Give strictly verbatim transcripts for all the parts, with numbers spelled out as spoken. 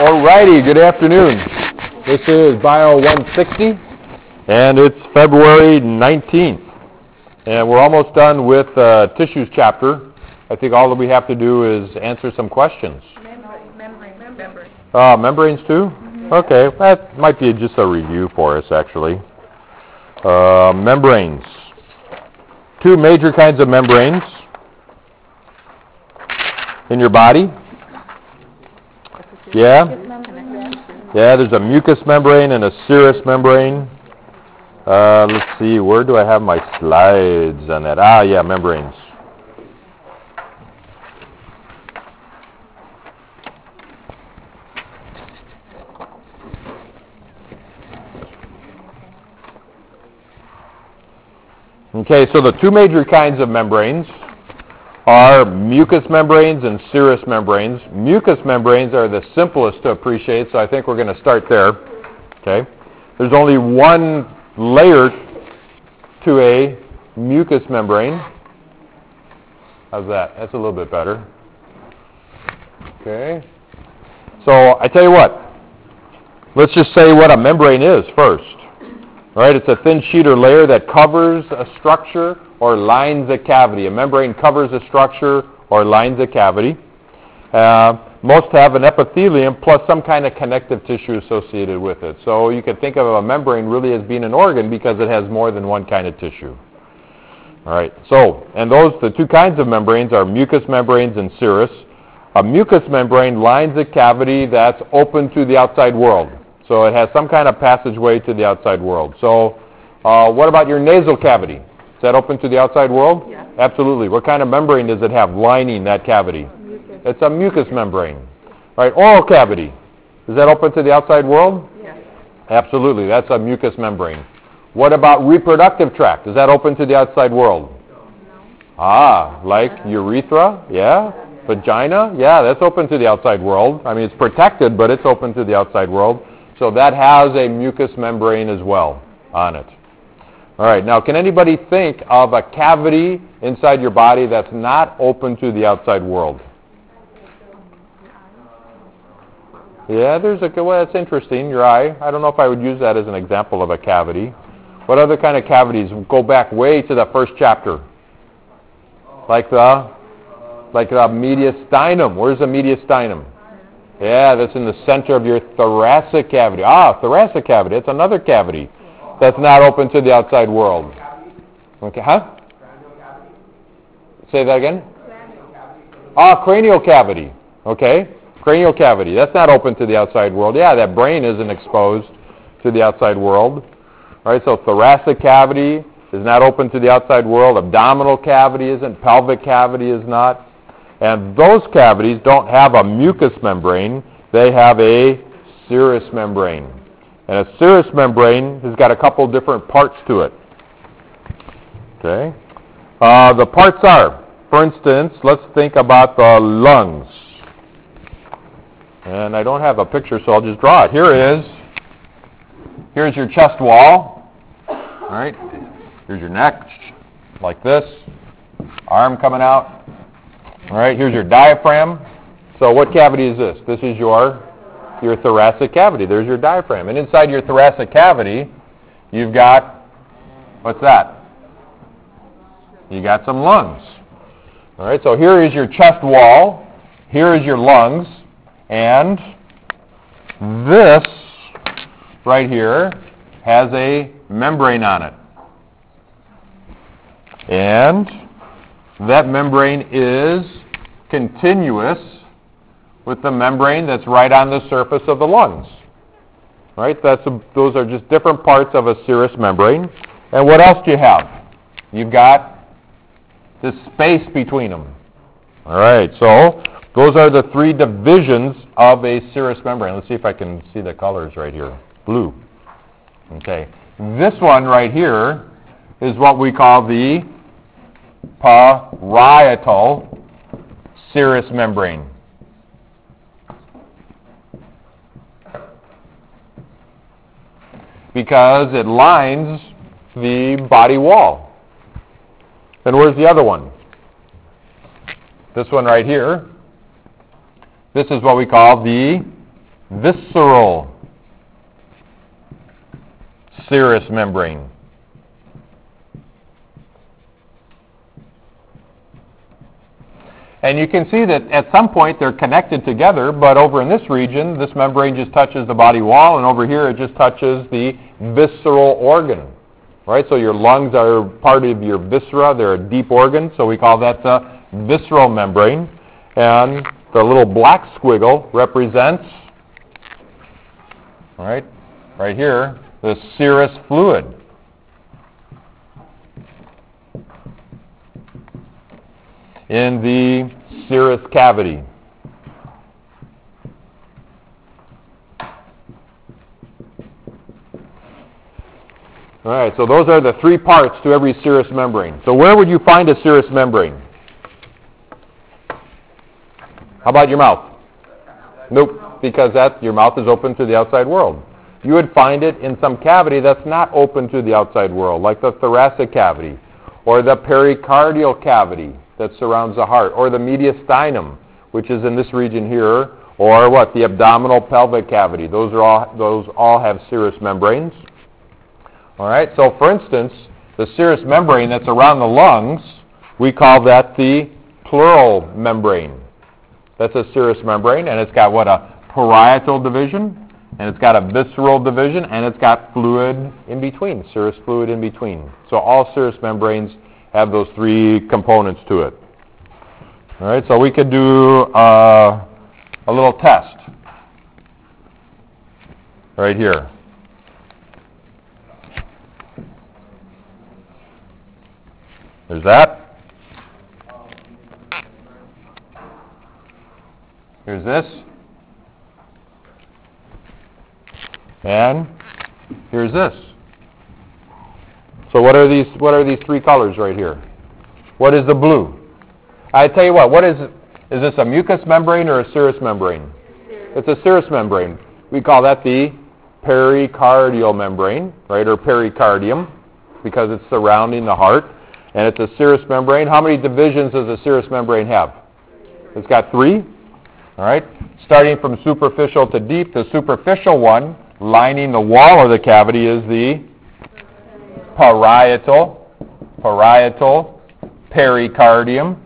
Alrighty, good afternoon. This is Bio one sixty, and it's February nineteenth. And we're almost done with uh, tissues chapter. I think all that we have to do is answer some questions. Membrane, membrane. Uh, membranes too? Mm-hmm. Okay, that might be just a review for us, actually. Uh, membranes. Two major kinds of membranes in your body. Yeah? Yeah, there's a mucous membrane and a serous membrane. Uh, let's see, where do I have my slides on that? Ah, yeah, membranes. Okay, so the two major kinds of membranes are mucous membranes and serous membranes. Mucous membranes are the simplest to appreciate, so I think we're going to start there. Okay, there's only one layer to a mucous membrane. How's that? That's a little bit better. Okay, so I tell you what, let's just say what a membrane is first. All right, it's a thin sheet or layer that covers a structure or lines a cavity. A membrane covers a structure or lines a cavity. Uh, most have an epithelium plus some kind of connective tissue associated with it. So you can think of a membrane really as being an organ because it has more than one kind of tissue. All right, so, and those, the two kinds of membranes are mucous membranes and serous. A mucous membrane lines a cavity that's open to the outside world. So it has some kind of passageway to the outside world. So uh, what about your nasal cavity? Is that open to the outside world? Yeah. Absolutely. What kind of membrane does it have lining that cavity? Mucus. It's a mucous membrane. All right, oral cavity. Is that open to the outside world? Yeah. Absolutely. That's a mucous membrane. What about reproductive tract? Is that open to the outside world? No. Ah, like urethra? Yeah. Vagina? Yeah, that's open to the outside world. I mean, it's protected, but it's open to the outside world. So that has a mucous membrane as well on it. All right, now can anybody think of a cavity inside your body that's not open to the outside world? Yeah, there's a, well, that's interesting, your eye. I don't know if I would use that as an example of a cavity. What other kind of cavities? Go back way to the first chapter. Like the, like the mediastinum. Where's the mediastinum? Yeah, that's in the center of your thoracic cavity. Ah, thoracic cavity. It's another cavity that's not open to the outside world. Okay, huh? Say that again? Ah, cranial cavity. Okay, cranial cavity. That's not open to the outside world. Yeah, that brain isn't exposed to the outside world. All right, so thoracic cavity is not open to the outside world. Abdominal cavity isn't. Pelvic cavity is not. And those cavities don't have a mucous membrane. They have a serous membrane. And a serous membrane has got a couple different parts to it. Okay. Uh, the parts are, for instance, let's think about the lungs. And I don't have a picture, so I'll just draw it. Here it is. Here's your chest wall. All right. Here's your neck, like this. Arm coming out. All right, here's your diaphragm. So what cavity is this? This is your, your thoracic cavity. There's your diaphragm. And inside your thoracic cavity, you've got, what's that? You got some lungs. All right, so here is your chest wall. Here is your lungs. And this right here has a membrane on it. And that membrane is continuous with the membrane that's right on the surface of the lungs. Right? That's a, those are just different parts of a serous membrane. And what else do you have? You've got this space between them. All right, so those are the three divisions of a serous membrane. Let's see if I can see the colors right here. Blue. Okay. This one right here is what we call the parietal serous membrane. Because it lines the body wall. And where's the other one? This one right here. This is what we call the visceral serous membrane. And you can see that at some point they're connected together, but over in this region, this membrane just touches the body wall, and over here it just touches the visceral organ. Right? So your lungs are part of your viscera. They're a deep organ, so we call that the visceral membrane. And the little black squiggle represents, all right, right here, the serous fluid. In the serous cavity. All right, so those are the three parts to every serous membrane. So where would you find a serous membrane? How about your mouth? Nope, because that, your mouth is open to the outside world. You would find it in some cavity that's not open to the outside world, like the thoracic cavity, or the pericardial cavity that surrounds the heart, or the mediastinum, which is in this region here, or what, the abdominal pelvic cavity. Those are all those all have serous membranes. All right. So, for instance, the serous membrane that's around the lungs, we call that the pleural membrane. That's a serous membrane, and it's got what, a parietal division, and it's got a visceral division, and it's got fluid in between, serous fluid in between. So all serous membranes have those three components to it. All right, so we could do uh, a little test right here. There's that. Here's this. And here's this. So what are these what are these three colors right here? What is the blue? I tell you what, what is is this a mucous membrane or a serous membrane? It's a serous membrane. We call that the pericardial membrane, right, or pericardium, because it's surrounding the heart, and it's a serous membrane. How many divisions does a serous membrane have? It's got three. All right. Starting from superficial to deep, the superficial one lining the wall of the cavity is the parietal, parietal pericardium.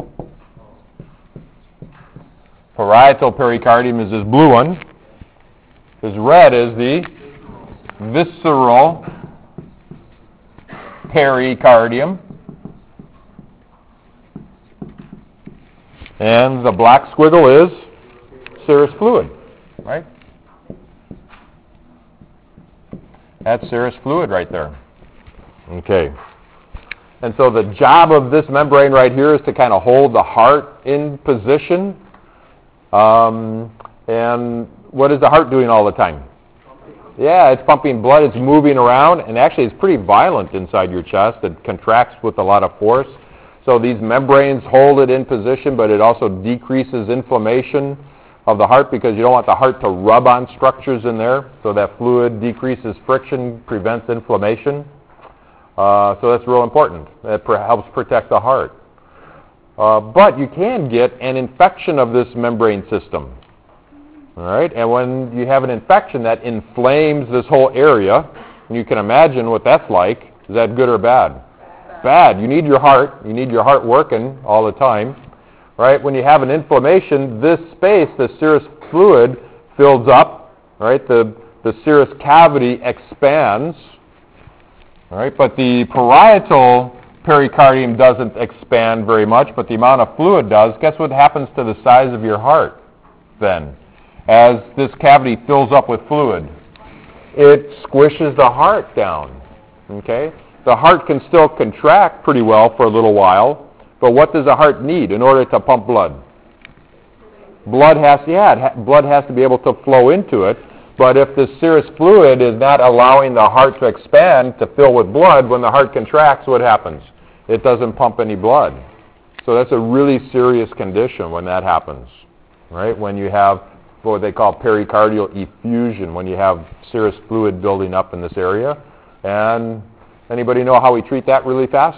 Parietal pericardium is this blue one. This red is the visceral pericardium. And the black squiggle is serous fluid, right? That's serous fluid right there. Okay. And so the job of this membrane right here is to kind of hold the heart in position. Um, and what is the heart doing all the time? Yeah, it's pumping blood, it's moving around, and actually it's pretty violent inside your chest. It contracts with a lot of force. So these membranes hold it in position, but it also decreases inflammation of the heart because you don't want the heart to rub on structures in there. So that fluid decreases friction, prevents inflammation. Uh, so that's real important. It pr- helps protect the heart. Uh, but you can get an infection of this membrane system. All right, and when you have an infection that inflames this whole area, and you can imagine what that's like. Is that good or bad? Bad. You need your heart. You need your heart working all the time. Right? When you have an inflammation, this space, the serous fluid, fills up. Right? The, the serous cavity expands. Right? But the parietal pericardium doesn't expand very much, but the amount of fluid does. Guess what happens to the size of your heart then? As this cavity fills up with fluid, it squishes the heart down. Okay? The heart can still contract pretty well for a little while, but what does the heart need in order to pump blood? Blood has, yeah, it ha- blood has to be able to flow into it, but if the serous fluid is not allowing the heart to expand, to fill with blood, when the heart contracts, what happens? It doesn't pump any blood. So that's a really serious condition when that happens, right? When you have what they call pericardial effusion, when you have serous fluid building up in this area. And anybody know how we treat that really fast?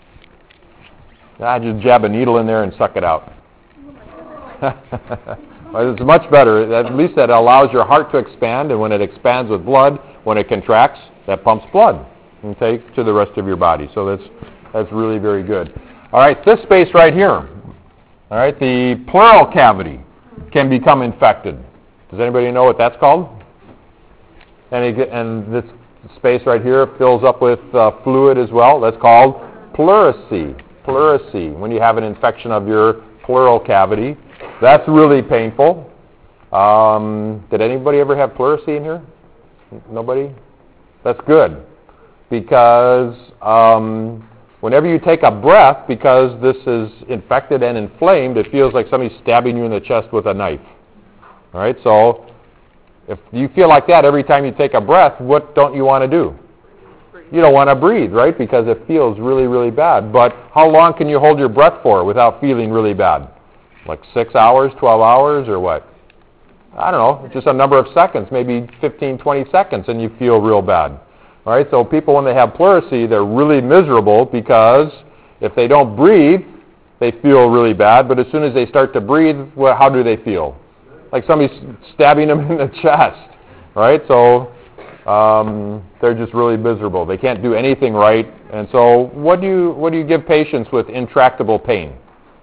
I just jab a needle in there and suck it out. Right? It's much better. At least that allows your heart to expand, and when it expands with blood, when it contracts, that pumps blood, okay, to the rest of your body. So that's that's really very good. All right, this space right here, all right, the pleural cavity can become infected. Does anybody know what that's called? And, it, and this space right here fills up with uh, fluid as well. That's called pleurisy. Pleurisy, when you have an infection of your pleural cavity. That's really painful. Um, did anybody ever have pleurisy in here? Nobody? That's good. Because um, whenever you take a breath, because this is infected and inflamed, it feels like somebody's stabbing you in the chest with a knife. All right, so if you feel like that every time you take a breath, what don't you want to do? You don't want to breathe, right? Because it feels really, really bad. But how long can you hold your breath for without feeling really bad? Like six hours, twelve hours, or what? I don't know, just a number of seconds, maybe fifteen, twenty seconds, and you feel real bad. All right, so people, when they have pleurisy, they're really miserable because if they don't breathe, they feel really bad. But as soon as they start to breathe, well, how do they feel? Like somebody's stabbing them in the chest, right? So um, they're just really miserable. They can't do anything right. And so what do you what do you give patients with intractable pain?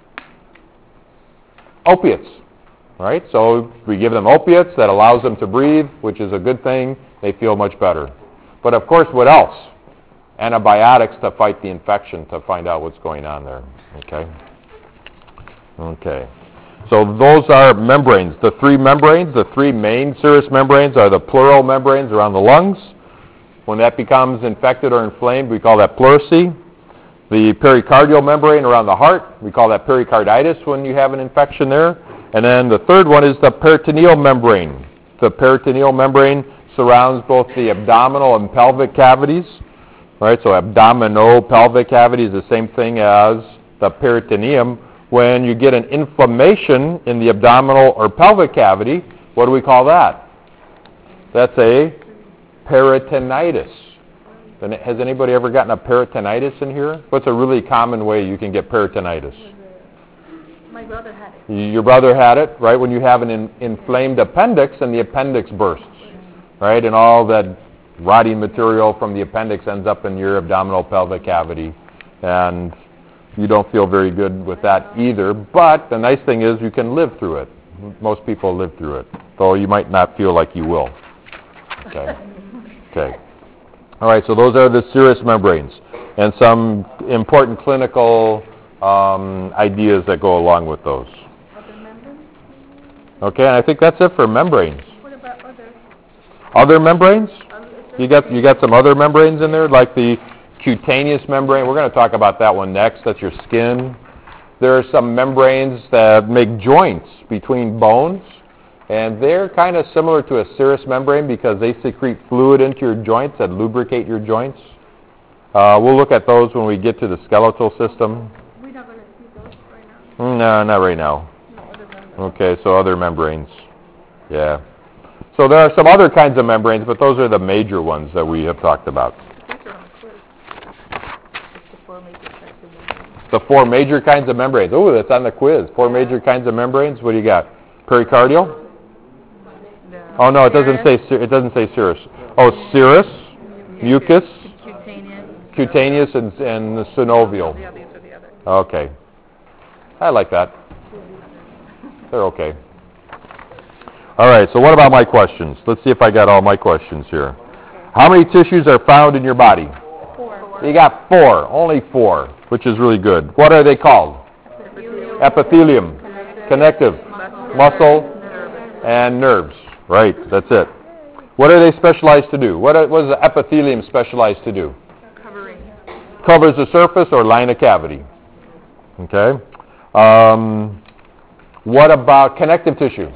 Opiates, right? So we give them opiates that allows them to breathe, which is a good thing. They feel much better. But of course, what else? Antibiotics to fight the infection, to find out what's going on there. Okay? Okay. So those are membranes. The three membranes, the three main serous membranes are the pleural membranes around the lungs. When that becomes infected or inflamed, we call that pleurisy. The pericardial membrane around the heart, we call that pericarditis when you have an infection there. And then the third one is the peritoneal membrane. The peritoneal membrane surrounds both the abdominal and pelvic cavities. Right? So abdomino-pelvic cavity is the same thing as the peritoneum. When you get an inflammation in the abdominal or pelvic cavity, what do we call that? That's a peritonitis. Has anybody ever gotten a peritonitis in here? What's a really common way you can get peritonitis? My brother had it. Your brother had it, right? When you have an in, inflamed appendix and the appendix bursts, right? And all that rotting material from the appendix ends up in your abdominal pelvic cavity. And you don't feel very good with that either. But the nice thing is you can live through it. Most people live through it, though you might not feel like you will. Okay. Okay. All right, so those are the serous membranes and some important clinical um, ideas that go along with those. Other membranes? Okay, and I think that's it for membranes. What about other? Other membranes? Um, is there You got you got some other membranes in there, like the cutaneous membrane. We're going to talk about that one next. That's your skin. There are some membranes that make joints between bones. And they're kind of similar to a serous membrane because they secrete fluid into your joints that lubricate your joints. Uh, we'll look at those when we get to the skeletal system. We're not going to see those right now. No, not right now. No, other membranes. Okay, so other membranes. Yeah. So there are some other kinds of membranes, but those are the major ones that we have talked about. These are on the quiz. It's the four major types of membranes. The four major kinds of membranes. Oh, that's on the quiz. Four major kinds of membranes. What do you got? Pericardial? Oh no, it doesn't say ser- it doesn't say serous. Oh, serous, mucus, Cutaneous. cutaneous, and, and the synovial. Yeah, these are the others. Okay, I like that. They're okay. All right. So what about my questions? Let's see if I got all my questions here. How many tissues are found in your body? Four. You got four. Only four, which is really good. What are they called? Epithelium. Epithelium, connective, muscle, Nervous. and nerves. Right, that's it. What are they specialized to do? What, are, what is the epithelium specialized to do? Covering. Covers the surface or line of cavity. Okay. Um, what about connective tissue?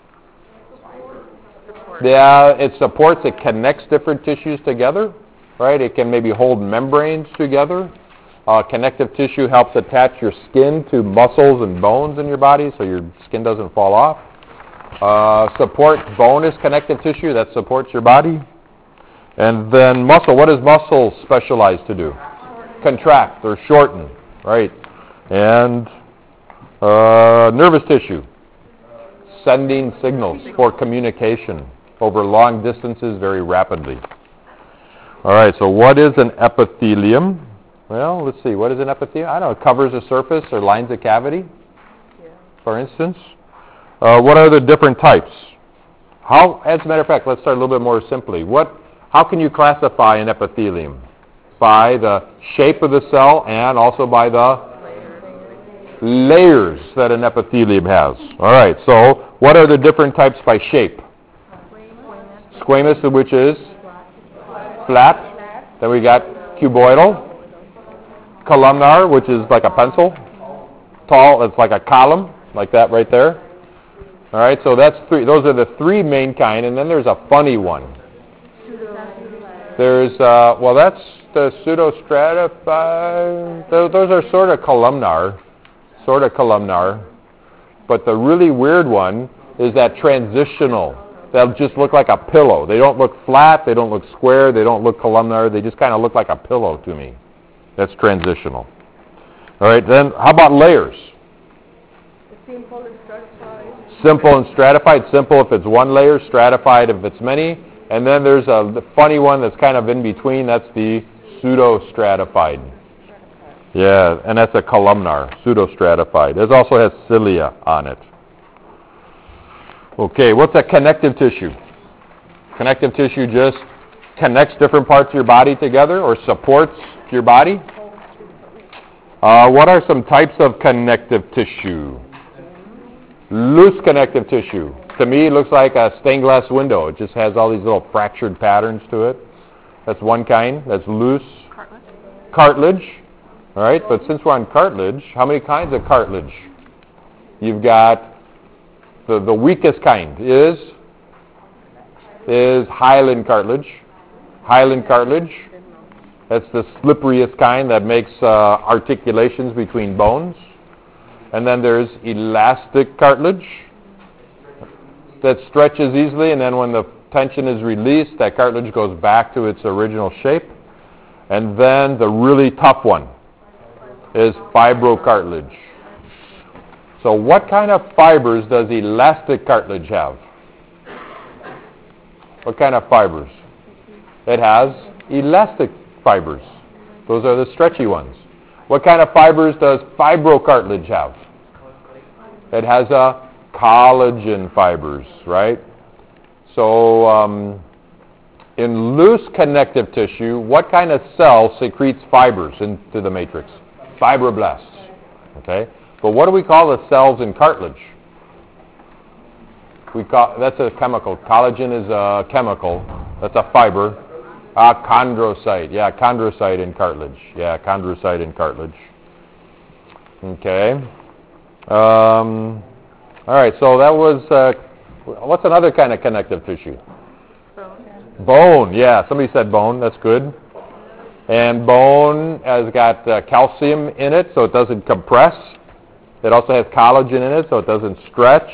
Support. Yeah, it supports, it connects different tissues together, right? It can maybe hold membranes together. Uh, connective tissue helps attach your skin to muscles and bones in your body so your skin doesn't fall off. Uh, support, bone is connective tissue that supports your body. And then muscle, what is muscle specialized to do? Contract or shorten, right? And uh, nervous tissue, sending signals for communication over long distances very rapidly. All right, so what is an epithelium? Well, let's see. What is an epithelium? I don't know. It covers a surface or lines a cavity, for instance. Uh, what are the different types? How, as a matter of fact, let's start a little bit more simply. What, how can you classify an epithelium? By the shape of the cell and also by the layers that an epithelium has. All right, so what are the different types by shape? Squamous, which is flat. Then we got cuboidal. Columnar, which is like a pencil. Tall, it's like a column, like that right there. All right, so that's three. Those are the three main kind, and then there's a funny one. There's, uh, well, that's the pseudostratified. Those, those are sort of columnar, sort of columnar. But the really weird one is that transitional. They'll just look like a pillow. They don't look flat. They don't look square. They don't look columnar. They just kind of look like a pillow to me. That's transitional. All right, then how about layers? Simple and stratified. Simple and stratified. Simple if it's one layer, stratified if it's many. And then there's a the funny one that's kind of in between. That's the pseudostratified. Yeah, and that's a columnar, pseudostratified. It also has cilia on it. Okay, what's a connective tissue? Connective tissue just connects different parts of your body together or supports your body. Uh, what are some types of connective tissue? Loose connective tissue. To me, it looks like a stained glass window. It just has all these little fractured patterns to it. That's one kind. That's loose. Cartilage. Cartilage. All right, but since we're on cartilage, how many kinds of cartilage? You've got the, the weakest kind is is hyaline cartilage. Hyaline cartilage. That's the slipperiest kind that makes uh, articulations between bones. And then there's elastic cartilage that stretches easily, and then when the tension is released, that cartilage goes back to its original shape. And then the really tough one is fibrocartilage. So what kind of fibers does elastic cartilage have? What kind of fibers? It has elastic fibers. Those are the stretchy ones. What kind of fibers does fibrocartilage have? It has a collagen fibers, right? So um, in loose connective tissue, what kind of cell secretes fibers into the matrix? Fibroblasts. Okay? But what do we call the cells in cartilage? We call that's a chemical. Collagen is a chemical. That's a fiber. Ah, chondrocyte. Yeah, chondrocyte in cartilage. Yeah, chondrocyte in cartilage. Okay. Um, all right. So that was. Uh, what's another kind of connective tissue? Bone. Bone. Yeah, somebody said bone. That's good. And bone has got uh, calcium in it, so it doesn't compress. It also has collagen in it, so it doesn't stretch.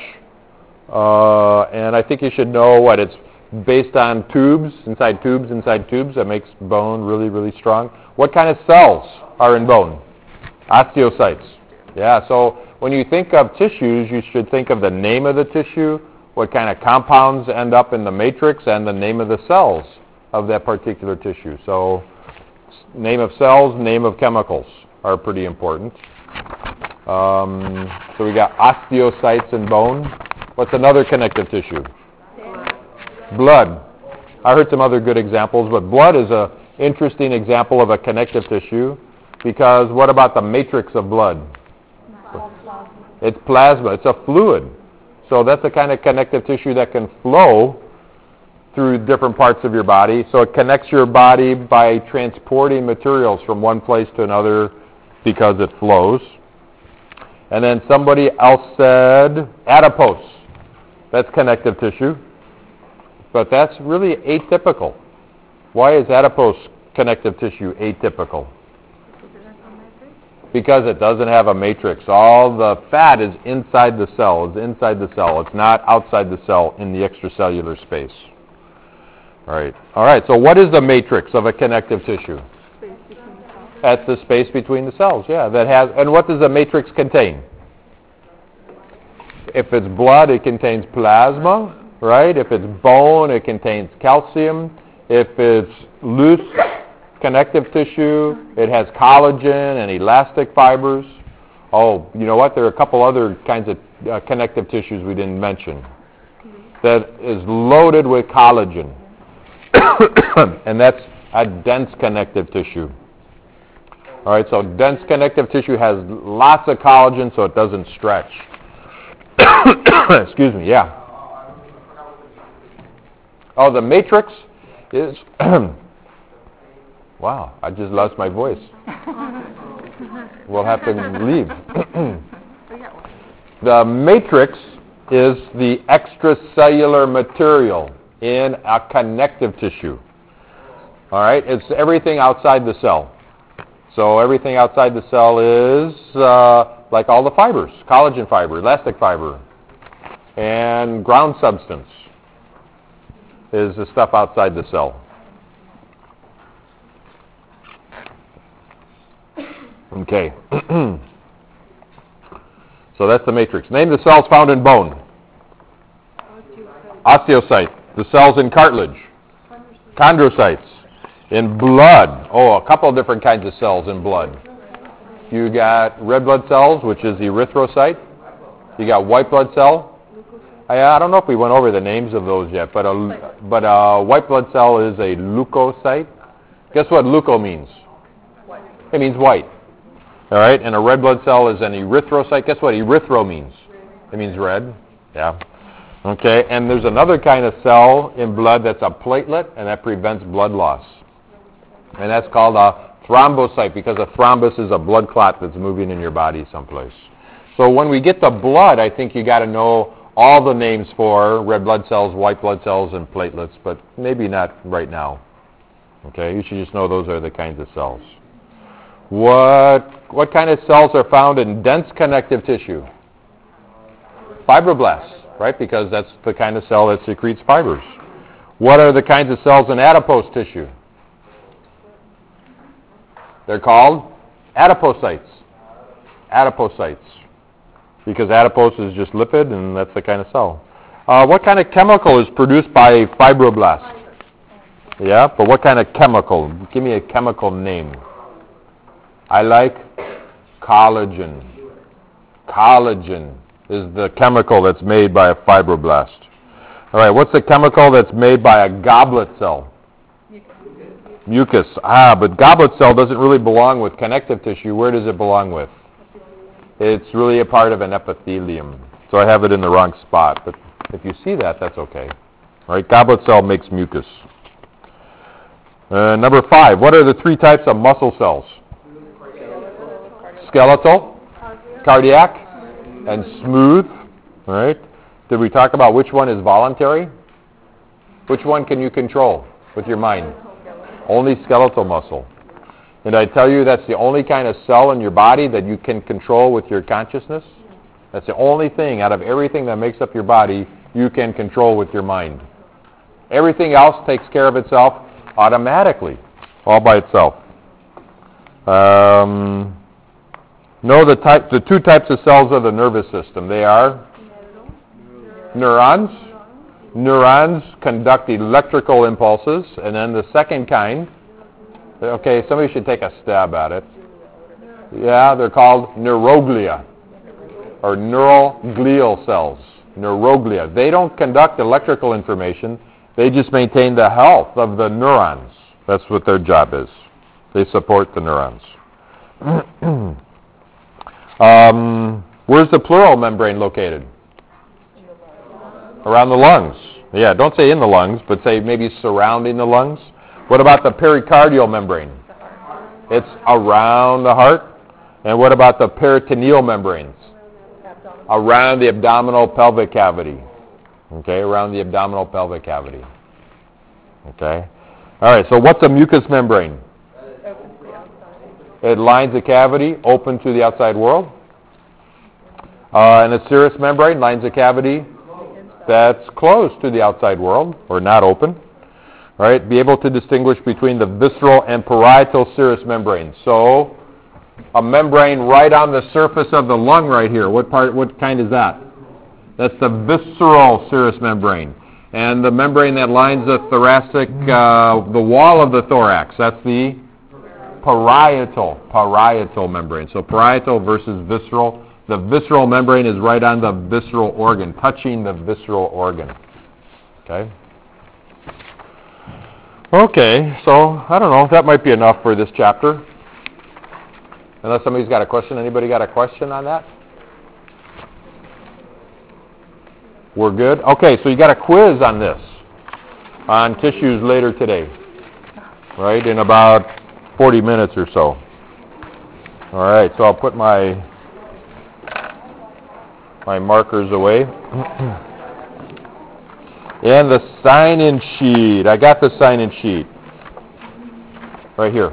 Uh, and I think you should know what it's based on tubes, inside tubes, inside tubes. That makes bone really, really strong. What kind of cells are in bone? Osteocytes. Yeah, so when you think of tissues, you should think of the name of the tissue, what kind of compounds end up in the matrix, and the name of the cells of that particular tissue. So name of cells, name of chemicals are pretty important. Um, so we got osteocytes in bone. What's another connective tissue? Blood. I heard some other good examples, but blood is an interesting example of a connective tissue because what about the matrix of blood? It's plasma. It's a fluid. So that's the kind of connective tissue that can flow through different parts of your body. So it connects your body by transporting materials from one place to another because it flows. And then somebody else said adipose. That's connective tissue. But that's really atypical. Why is adipose connective tissue atypical? Because it doesn't have a matrix. All the fat is inside the cell, is inside the cell. It's not outside the cell in the extracellular space. All right. All right, so what is the matrix of a connective tissue? That's the space between the cells, yeah. That has, and what does the matrix contain? if it's blood, it contains plasma, right? If it's bone, it contains calcium. If it's loose connective tissue, it has collagen and elastic fibers. Oh, you know what? There are a couple other kinds of uh, connective tissues we didn't mention that is loaded with collagen, and that's a dense connective tissue. All right, so dense connective tissue has lots of collagen, so it doesn't stretch. Excuse me, yeah. Oh, the matrix is... Wow, I just lost my voice. We'll have to leave. The matrix is the extracellular material in a connective tissue. All right, it's everything outside the cell. So everything outside the cell is uh, like all the fibers, collagen fiber, elastic fiber, and ground substance is the stuff outside the cell. Okay. So that's the matrix. Name the cells found in bone. Osteocyte. The cells in cartilage. Chondrocytes. In blood. Oh, a couple of different kinds of cells in blood. You got red blood cells, which is erythrocyte. You got white blood cell. I, I don't know if we went over the names of those yet, but a, but a white blood cell is a leukocyte. Guess what leuko means? It means white. All right, and a red blood cell is an erythrocyte. Guess what erythro means? It means red. Yeah. Okay, and there's another kind of cell in blood that's a platelet, and that prevents blood loss. And that's called a thrombocyte, because a thrombus is a blood clot that's moving in your body someplace. So when we get to blood, I think you got to know all the names for red blood cells, white blood cells, and platelets, but maybe not right now. Okay, you should just know those are the kinds of cells. What what kind of cells are found in dense connective tissue? Fibroblasts, right? Because that's the kind of cell that secretes fibers. What are the kinds of cells in adipose tissue? They're called adipocytes. Adipocytes. Because adipose is just lipid, and that's the kind of cell. Uh, what kind of chemical is produced by a fibroblast? Yeah, but what kind of chemical? Give me a chemical name. I like collagen. Collagen is the chemical that's made by a fibroblast. All right, what's the chemical that's made by a goblet cell? Mucus. Ah, but goblet cell doesn't really belong with connective tissue. Where does it belong with? It's really a part of an epithelium. So I have it in the wrong spot. But if you see that, that's okay. All right, goblet cell makes mucus. Uh, number five, what are the three types of muscle cells? Skeletal, cardiac, and smooth. All right. Did we talk about which one is voluntary? Which one can you control with your mind? Only skeletal muscle. And I tell you that's the only kind of cell in your body that you can control with your consciousness. That's the only thing out of everything that makes up your body you can control with your mind. Everything else takes care of itself automatically, all by itself. Um, know the type, the two types of cells of the nervous system. They are neurons. Neurons conduct electrical impulses, and then the second kind. Okay, somebody should take a stab at it. Yeah, they're called neuroglia, or neural glial cells. Neuroglia. They don't conduct electrical information. They just maintain the health of the neurons. That's what their job is. They support the neurons. um, where's the pleural membrane located? Around the lungs. Yeah, don't say in the lungs, but say maybe surrounding the lungs. What about the pericardial membrane? It's around the heart. And what about the peritoneal membranes? Around the abdominal pelvic cavity. Okay, around the abdominal pelvic cavity. Okay. All right, so what's a mucous membrane? It lines the cavity open to the outside world. Uh, and a serous membrane lines the cavity that's closed to the outside world, or not open. All right, be able to distinguish between the visceral and parietal serous membranes. So, a membrane right on the surface of the lung right here. What part? What kind is that? That's the visceral serous membrane. And the membrane that lines the thoracic, uh, the wall of the thorax, that's the parietal, parietal membrane. So parietal versus visceral. The visceral membrane is right on the visceral organ, touching the visceral organ. Okay? Okay, so I don't know. That might be enough for this chapter. Unless somebody's got a question. Anybody got a question on that? We're good? Okay, so you got a quiz on this, on tissues later today, right, in about forty minutes or so. All right, so I'll put my my markers away. And the sign-in sheet. I got the sign-in sheet right here.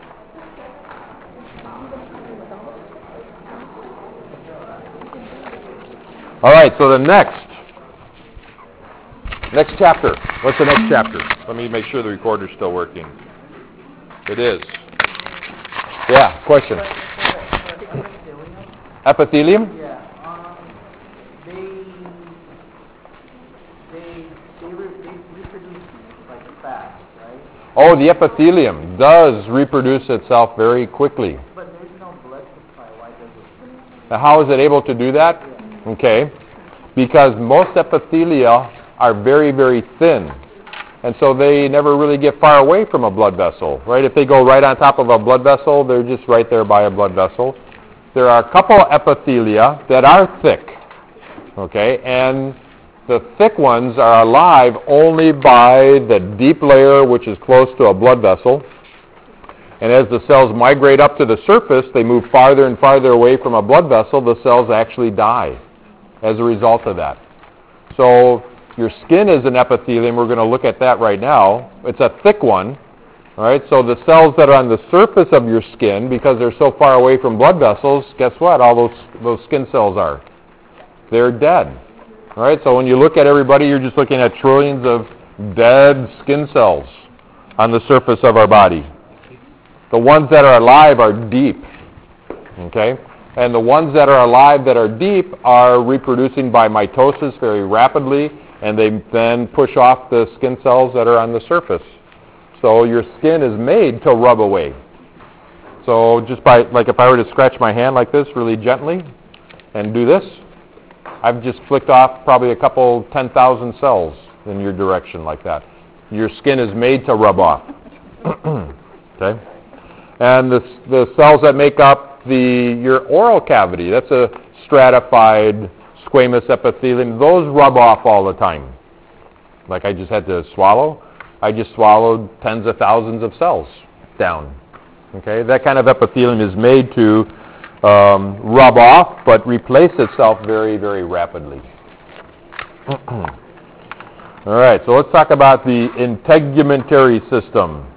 All right, so the next Next chapter. What's the next chapter? Let me make sure the recorder's still working. It is. Yeah, question. Epithelium? Yeah. Um, they, they, they, re- they reproduce like fast, right? Oh, the epithelium does reproduce itself very quickly. But there's no blood supply. Why does it? Now, how is it able to do that? Yeah. Okay. Because most epithelia are very, very thin. And so they never really get far away from a blood vessel, right? If they go right on top of a blood vessel, they're just right there by a blood vessel. There are a couple epithelia that are thick, okay? And the thick ones are alive only by the deep layer, which is close to a blood vessel. And as the cells migrate up to the surface, they move farther and farther away from a blood vessel. The cells actually die as a result of that. So your skin is an epithelium. We're going to look at that right now. It's a thick one. All right, so the cells that are on the surface of your skin, because they're so far away from blood vessels, guess what? All those those skin cells are. They're dead. All right, so when you look at everybody, you're just looking at trillions of dead skin cells on the surface of our body. The ones that are alive are deep. Okay? And the ones that are alive that are deep are reproducing by mitosis very rapidly, and they then push off the skin cells that are on the surface. So your skin is made to rub away. So just by, like if I were to scratch my hand like this really gently and do this, I've just flicked off probably a couple ten thousand cells in your direction like that. Your skin is made to rub off. Okay? And the, the cells that make up the your oral cavity, that's a stratified squamous epithelium. Those rub off all the time. Like I just had to swallow. I just swallowed tens of thousands of cells down. Okay, that kind of epithelium is made to um, rub off, but replace itself very, very rapidly. All right, so let's talk about the integumentary system.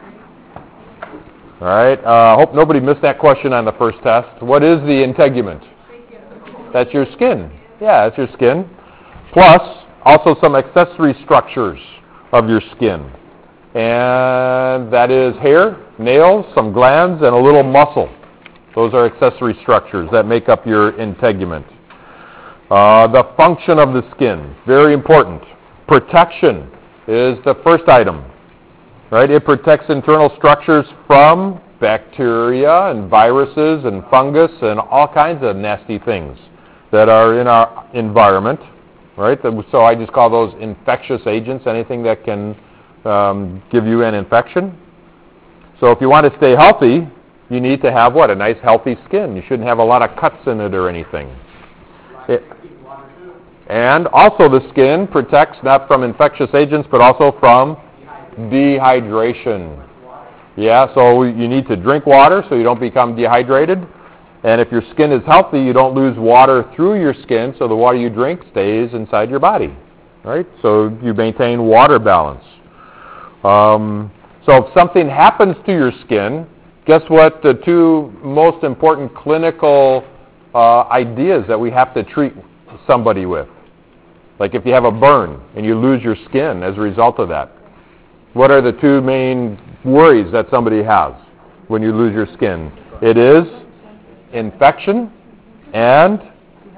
All right, I uh, hope nobody missed that question on the first test. What is the integument? That's your skin. Yeah, that's your skin. Plus, also some accessory structures of your skin. And that is hair, nails, some glands, and a little muscle. Those are accessory structures that make up your integument. Uh, the function of the skin, very important. Protection is the first item. Right? It protects internal structures from bacteria and viruses and fungus and all kinds of nasty things that are in our environment, right? So I just call those infectious agents, anything that can um, give you an infection. So if you want to stay healthy, you need to have what? A nice healthy skin. You shouldn't have a lot of cuts in it or anything. It, and also the skin protects not from infectious agents, but also from dehydration. Yeah, so you need to drink water so you don't become dehydrated. And if your skin is healthy, you don't lose water through your skin, so the water you drink stays inside your body, right? So you maintain water balance. Um, so if something happens to your skin, guess what the two most important clinical uh, ideas that we have to treat somebody with? Like if you have a burn and you lose your skin as a result of that, what are the two main worries that somebody has when you lose your skin? It is infection and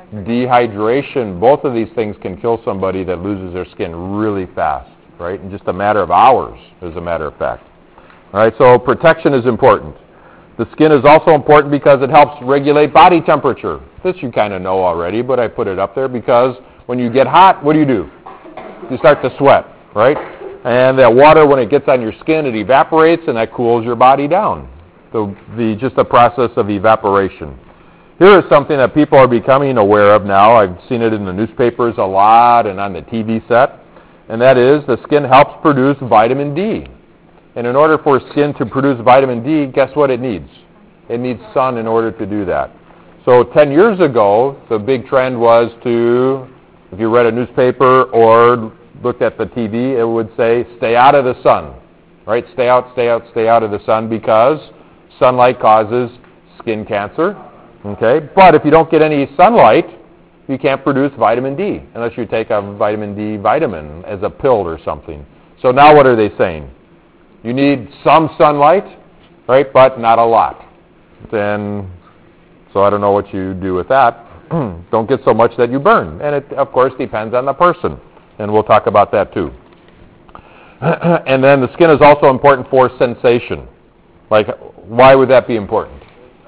dehydration, both of these things can kill somebody that loses their skin really fast, right? In just a matter of hours, as a matter of fact. All right, so protection is important. The skin is also important because it helps regulate body temperature. This you kind of know already, but I put it up there because when you get hot, what do you do? You start to sweat, right? And that water, when it gets on your skin, it evaporates, and that cools your body down. So the just the process of evaporation. Here is something that people are becoming aware of now. I've seen it in the newspapers a lot and on the T V set, and that is the skin helps produce vitamin D. And in order for skin to produce vitamin D, guess what it needs? It needs sun in order to do that. So ten years ago, the big trend was to, if you read a newspaper or looked at the T V, it would say, stay out of the sun, right? Stay out, stay out, stay out of the sun because sunlight causes skin cancer, okay? But if you don't get any sunlight, you can't produce vitamin D unless you take a vitamin D vitamin as a pill or something. So now what are they saying? You need some sunlight, right, but not a lot. Then, so I don't know what you do with that. Don't get so much that you burn. And it, of course, depends on the person. And we'll talk about that too. And then the skin is also important for sensation. Like, why would that be important?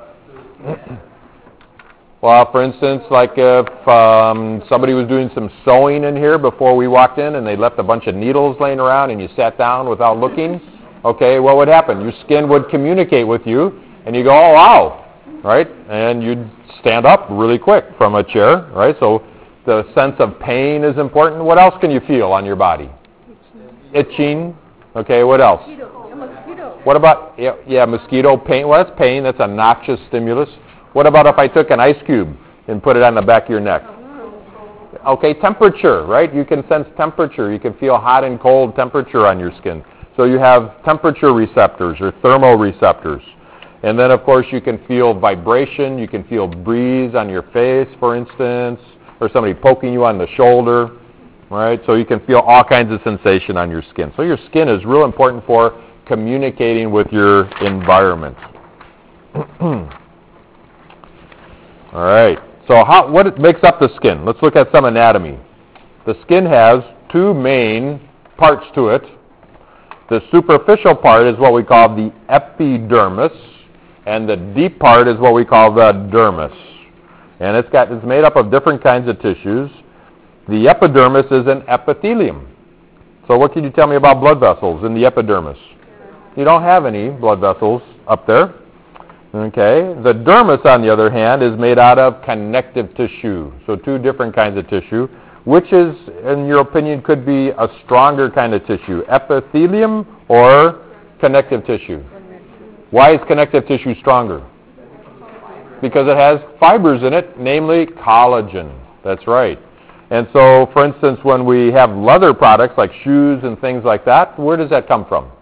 Well, for instance, like if um, somebody was doing some sewing in here before we walked in and they left a bunch of needles laying around and you sat down without looking, okay, what would happen? Your skin would communicate with you and you go, oh, wow, right? And you'd stand up really quick from a chair, right? So the sense of pain is important. What else can you feel on your body? Itching. Okay, what else? Mosquito. A mosquito. What about, yeah, yeah, mosquito, pain. Well, that's pain. That's a noxious stimulus. What about if I took an ice cube and put it on the back of your neck? Okay, temperature, right? You can sense temperature. You can feel hot and cold temperature on your skin. So you have temperature receptors or thermoreceptors. And then, of course, you can feel vibration. You can feel breeze on your face, for instance, or somebody poking you on the shoulder, right? So you can feel all kinds of sensation on your skin. So your skin is real important for communicating with your environment. All right. So how, what makes up the skin? Let's look at some anatomy. The skin has two main parts to it. The superficial part is what we call the epidermis, and the deep part is what we call the dermis. And it's got it's made up of different kinds of tissues. The epidermis is an epithelium. So what can you tell me about blood vessels in the epidermis? You don't have any blood vessels up there. Okay. The dermis, on the other hand, is made out of connective tissue. So two different kinds of tissue. Which is, in your opinion, could be a stronger kind of tissue, epithelium or connective tissue? Why is connective tissue stronger? Because it has fibers in it, namely collagen. That's right. And so, for instance, when we have leather products like shoes and things like that, where does that come from?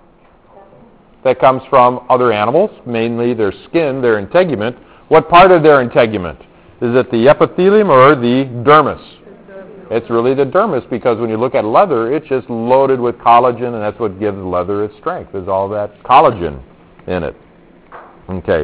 That comes from other animals, mainly their skin, their integument. What part of their integument? Is it the epithelium or the dermis? It's really the dermis, because when you look at leather, it's just loaded with collagen, and that's what gives leather its strength, is all that collagen in it. Okay.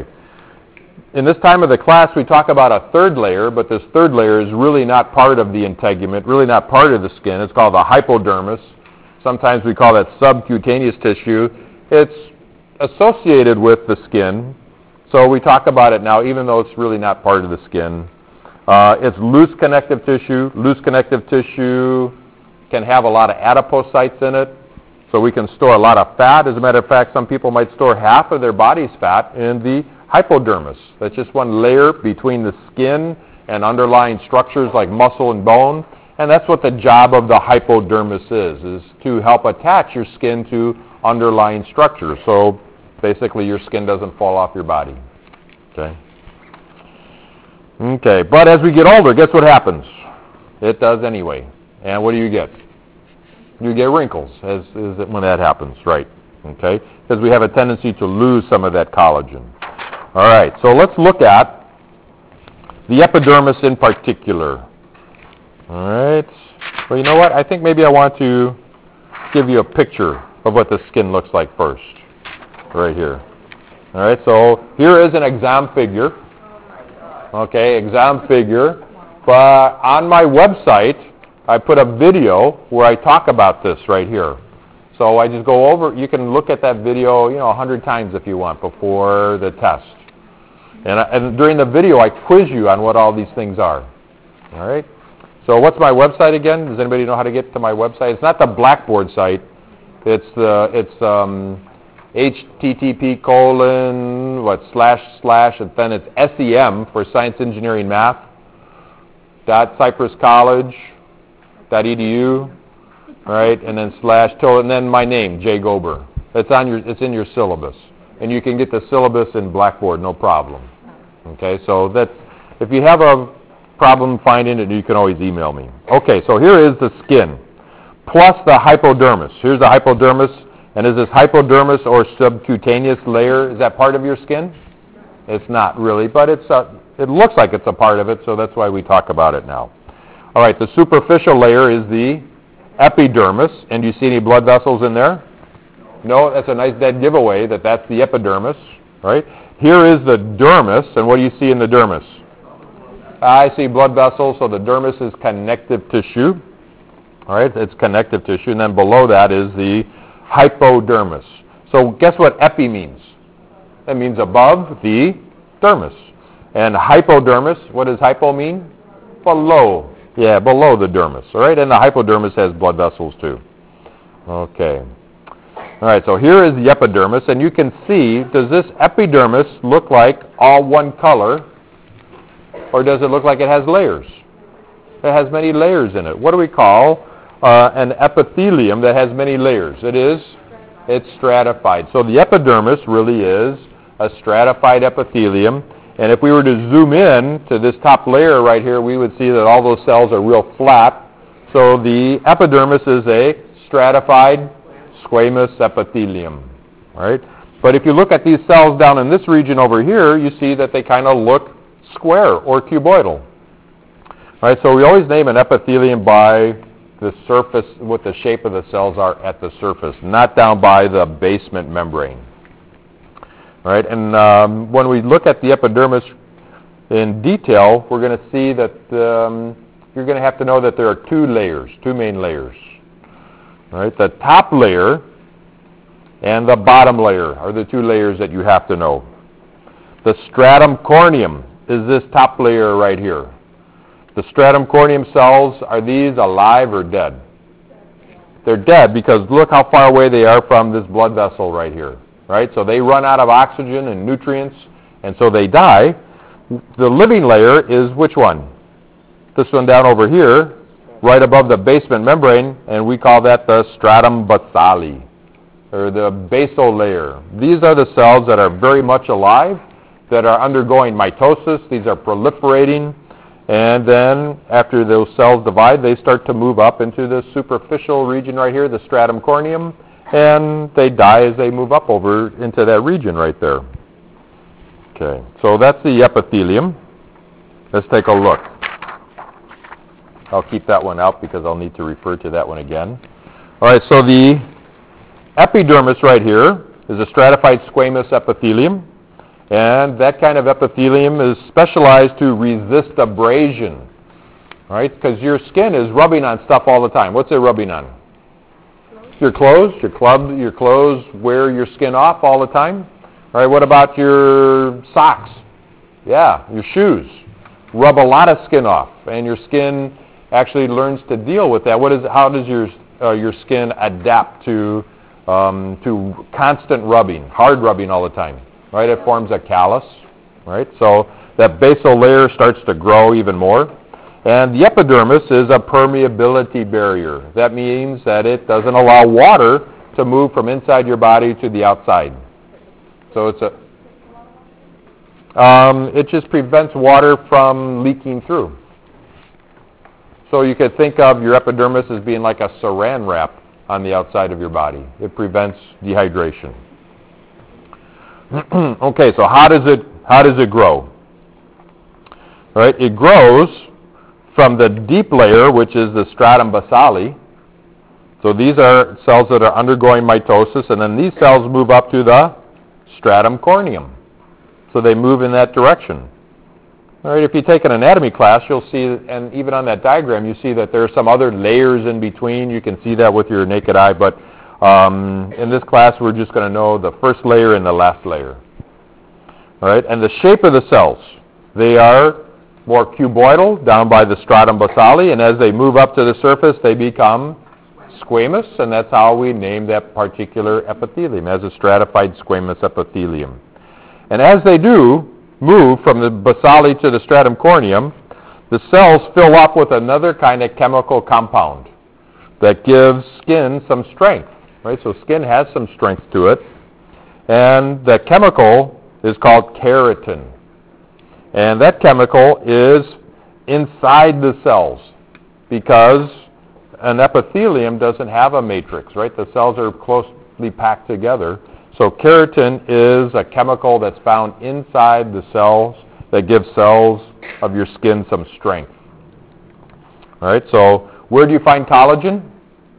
In this time of the class, we talk about a third layer, but this third layer is really not part of the integument, really not part of the skin. It's called the hypodermis. Sometimes we call that subcutaneous tissue. It's associated with the skin, so we talk about it now, even though it's really not part of the skin. Uh, it's loose connective tissue. Loose connective tissue can have a lot of adipocytes in it, so we can store a lot of fat. As a matter of fact, some people might store half of their body's fat in the hypodermis. That's just one layer between the skin and underlying structures like muscle and bone, and that's what the job of the hypodermis is, is to help attach your skin to underlying structures. So basically your skin doesn't fall off your body. Okay? Okay, but as we get older, guess what happens? It does anyway. And what do you get? You get wrinkles as, as when that happens, right? Okay, because we have a tendency to lose some of that collagen. All right, so let's look at the epidermis in particular. All right. Well, you know what? I think maybe I want to give you a picture of what the skin looks like first, right here. All right, so here is an exam figure. Okay, exam figure But on my website, I put a video where I talk about this right here. So I just go over, you can look at that video, you know, a hundred times if you want before the test. And, I, and during the video, I quiz you on what all these things are. All right? So what's my website again? Does anybody know how to get to my website? It's not the Blackboard site. It's the, it's um, H T T P colon, what, slash, slash, and then it's S E M for Science, Engineering, Math, dot Cypress College, dot edu, all right, and then slash, till, and then my name, Jay Gober. It's on your, it's in your syllabus. And you can get the syllabus in Blackboard, no problem. Okay, so that's, if you have a problem finding it, you can always email me. Okay, so here is the skin, plus the hypodermis. Here's the hypodermis, and is this hypodermis or subcutaneous layer, is that part of your skin? It's not really, but it's a, it looks like it's a part of it, so that's why we talk about it now. All right, the superficial layer is the epidermis, and do you see any blood vessels in there? No, that's a nice dead giveaway that that's the epidermis, right? Here is the dermis, and what do you see in the dermis? I see blood vessels, so the dermis is connective tissue. All right, it's connective tissue, and then below that is the hypodermis. So guess what epi means? It means above the dermis. And hypodermis, what does hypo mean? Below. Yeah, below the dermis, all right? And the hypodermis has blood vessels too. Okay. All right, so here is the epidermis, and you can see, does this epidermis look like all one color, or does it look like it has layers? It has many layers in it. What do we call uh, an epithelium that has many layers? It is, it's stratified. So the epidermis really is a stratified epithelium, and if we were to zoom in to this top layer right here, we would see that all those cells are real flat. So the epidermis is a stratified squamous epithelium, right? But if you look at these cells down in this region over here, you see that they kind of look square or cuboidal. All right, so we always name an epithelium by the surface, what the shape of the cells are at the surface, not down by the basement membrane. All right, and um, when we look at the epidermis in detail, we're going to see that um, you're going to have to know that there are two layers, two main layers. All right, the top layer and the bottom layer are the two layers that you have to know. The stratum corneum is this top layer right here. The stratum corneum cells, are these alive or dead? They're dead because look how far away they are from this blood vessel right here, right? So they run out of oxygen and nutrients, and so they die. The living layer is which one? This one down over here, right above the basement membrane, and we call that the stratum basale, or the basal layer. These are the cells that are very much alive, that are undergoing mitosis. These are proliferating, and then after those cells divide, they start to move up into the superficial region right here, the stratum corneum, and they die as they move up over into that region right there. Okay, so that's the epithelium. Let's take a look. I'll keep that one out because I'll need to refer to that one again. All right, so the epidermis right here is a stratified squamous epithelium, and that kind of epithelium is specialized to resist abrasion, all right, because your skin is rubbing on stuff all the time. What's it rubbing on? Your clothes. Your club, your clothes wear your skin off all the time. All right, what about your socks? Yeah, your shoes rub a lot of skin off, and your skin actually learns to deal with that. What is? How does your uh, your skin adapt to um, to constant rubbing, hard rubbing all the time? Right, it forms a callus. Right, so that basal layer starts to grow even more, and the epidermis is a permeability barrier. That means that it doesn't allow water to move from inside your body to the outside. So it's a um, it just prevents water from leaking through. So you could think of your epidermis as being like a saran wrap on the outside of your body. It prevents dehydration. Okay, so how does it how does it grow? All right, it grows from the deep layer, which is the stratum basale. So these are cells that are undergoing mitosis, and then these cells move up to the stratum corneum. So they move in that direction. All right, if you take an anatomy class, you'll see, and even on that diagram, you see that there are some other layers in between. You can see that with your naked eye, but um, in this class, we're just going to know the first layer and the last layer. All right, and the shape of the cells. They are more cuboidal down by the stratum basale, and as they move up to the surface, they become squamous, and that's how we name that particular epithelium, as a stratified squamous epithelium. And as they do move from the basale to the stratum corneum, the cells fill up with another kind of chemical compound that gives skin some strength, right? So skin has some strength to it, and that chemical is called keratin. And that chemical is inside the cells because an epithelium doesn't have a matrix, right? The cells are closely packed together. So keratin is a chemical that's found inside the cells that gives cells of your skin some strength. All right, so where do you find collagen?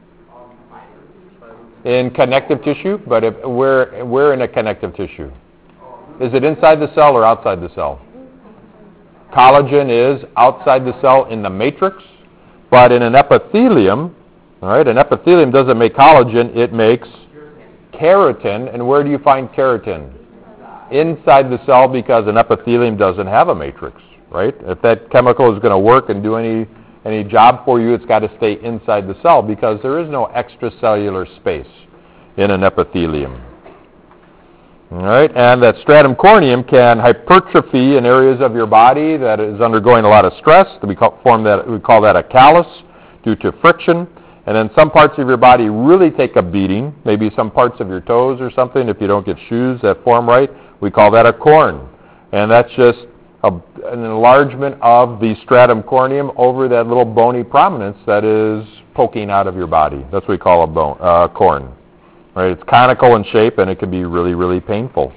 In connective tissue, but if, where, where in a connective tissue? Is it inside the cell or outside the cell? Collagen is outside the cell in the matrix, but in an epithelium, all right, an epithelium doesn't make collagen, it makes keratin. And where do you find keratin? Inside the cell, because an epithelium doesn't have a matrix, right? If that chemical is going to work and do any, any job for you, it's got to stay inside the cell because there is no extracellular space in an epithelium. All right, and that stratum corneum can hypertrophy in areas of your body that is undergoing a lot of stress. We call, form that, we call that a callus due to friction. And then some parts of your body really take a beating, maybe some parts of your toes or something. If you don't get shoes that form right, we call that a corn. And that's just a, an enlargement of the stratum corneum over that little bony prominence that is poking out of your body. That's what we call a bone, uh, corn. Right? It's conical in shape, and it can be really, really painful.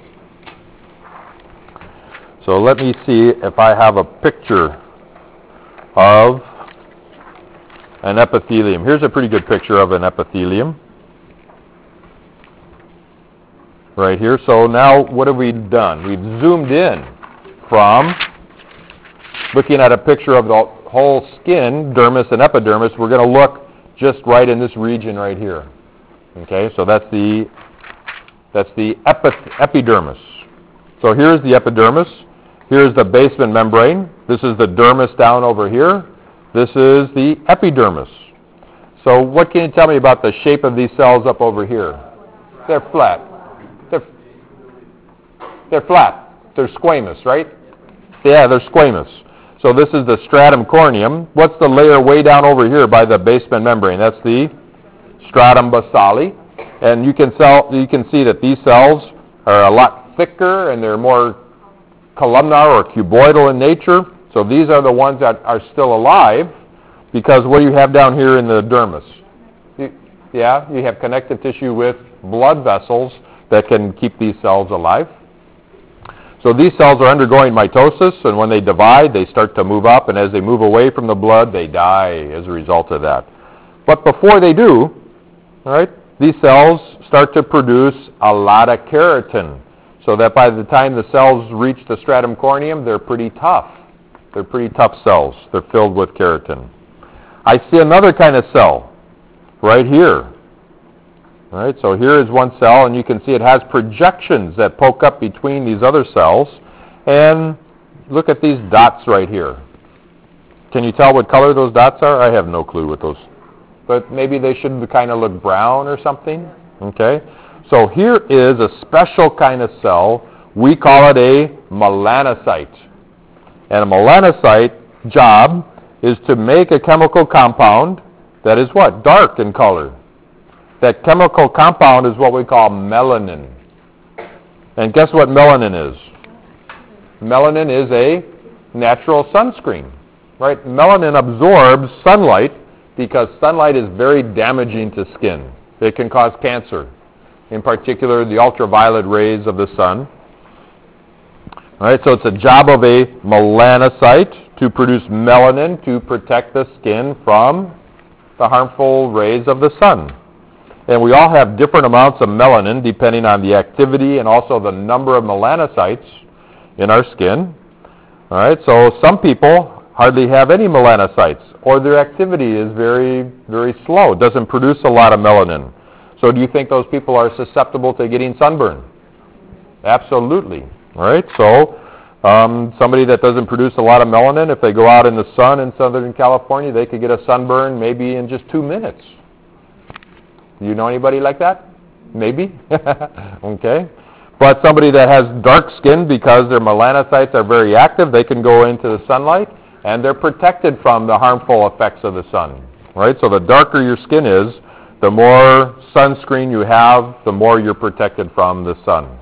So let me see if I have a picture of an epithelium. Here's a pretty good picture of an epithelium. Right here. So now what have we done? We've zoomed in from looking at a picture of the whole skin, dermis and epidermis. We're going to look just right in this region right here. Okay, so that's the that's the epi epidermis. So here's the epidermis. Here's the basement membrane. This is the dermis down over here. This is the epidermis. So what can you tell me about the shape of these cells up over here? They're flat. They're, they're flat. They're squamous, right? Yeah, they're squamous. So this is the stratum corneum. What's the layer way down over here by the basement membrane? That's the stratum basale. And you can, cell, you can see that these cells are a lot thicker and they're more columnar or cuboidal in nature. So these are the ones that are still alive because what do you have down here in the dermis? You, yeah, you have connective tissue with blood vessels that can keep these cells alive. So these cells are undergoing mitosis, and when they divide, they start to move up, and as they move away from the blood, they die as a result of that. But before they do, all right, these cells start to produce a lot of keratin, so that by the time the cells reach the stratum corneum, they're pretty tough. They're pretty tough cells. They're filled with keratin. I see another kind of cell right here. All right, so here is one cell, and you can see it has projections that poke up between these other cells. And look at these dots right here. Can you tell what color those dots are? I have no clue what those, but maybe they should kind of look brown or something. Okay, so here is a special kind of cell. We call it a melanocyte. And a melanocyte job is to make a chemical compound that is what? Dark in color. That chemical compound is what we call melanin. And guess what melanin is? Melanin is a natural sunscreen, right? Melanin absorbs sunlight because sunlight is very damaging to skin. It can cause cancer, in particular the ultraviolet rays of the sun. All right, so it's a job of a melanocyte to produce melanin to protect the skin from the harmful rays of the sun. And we all have different amounts of melanin depending on the activity and also the number of melanocytes in our skin. All right, so some people hardly have any melanocytes, or their activity is very, very slow. It doesn't produce a lot of melanin. So do you think those people are susceptible to getting sunburn? Absolutely. All right, so um, somebody that doesn't produce a lot of melanin, if they go out in the sun in Southern California, they could get a sunburn maybe in just two minutes. Do you know anybody like that? Maybe. Okay. But somebody that has dark skin, because their melanocytes are very active, they can go into the sunlight, and they're protected from the harmful effects of the sun. Right? So the darker your skin is, the more sunscreen you have, the more you're protected from the sun.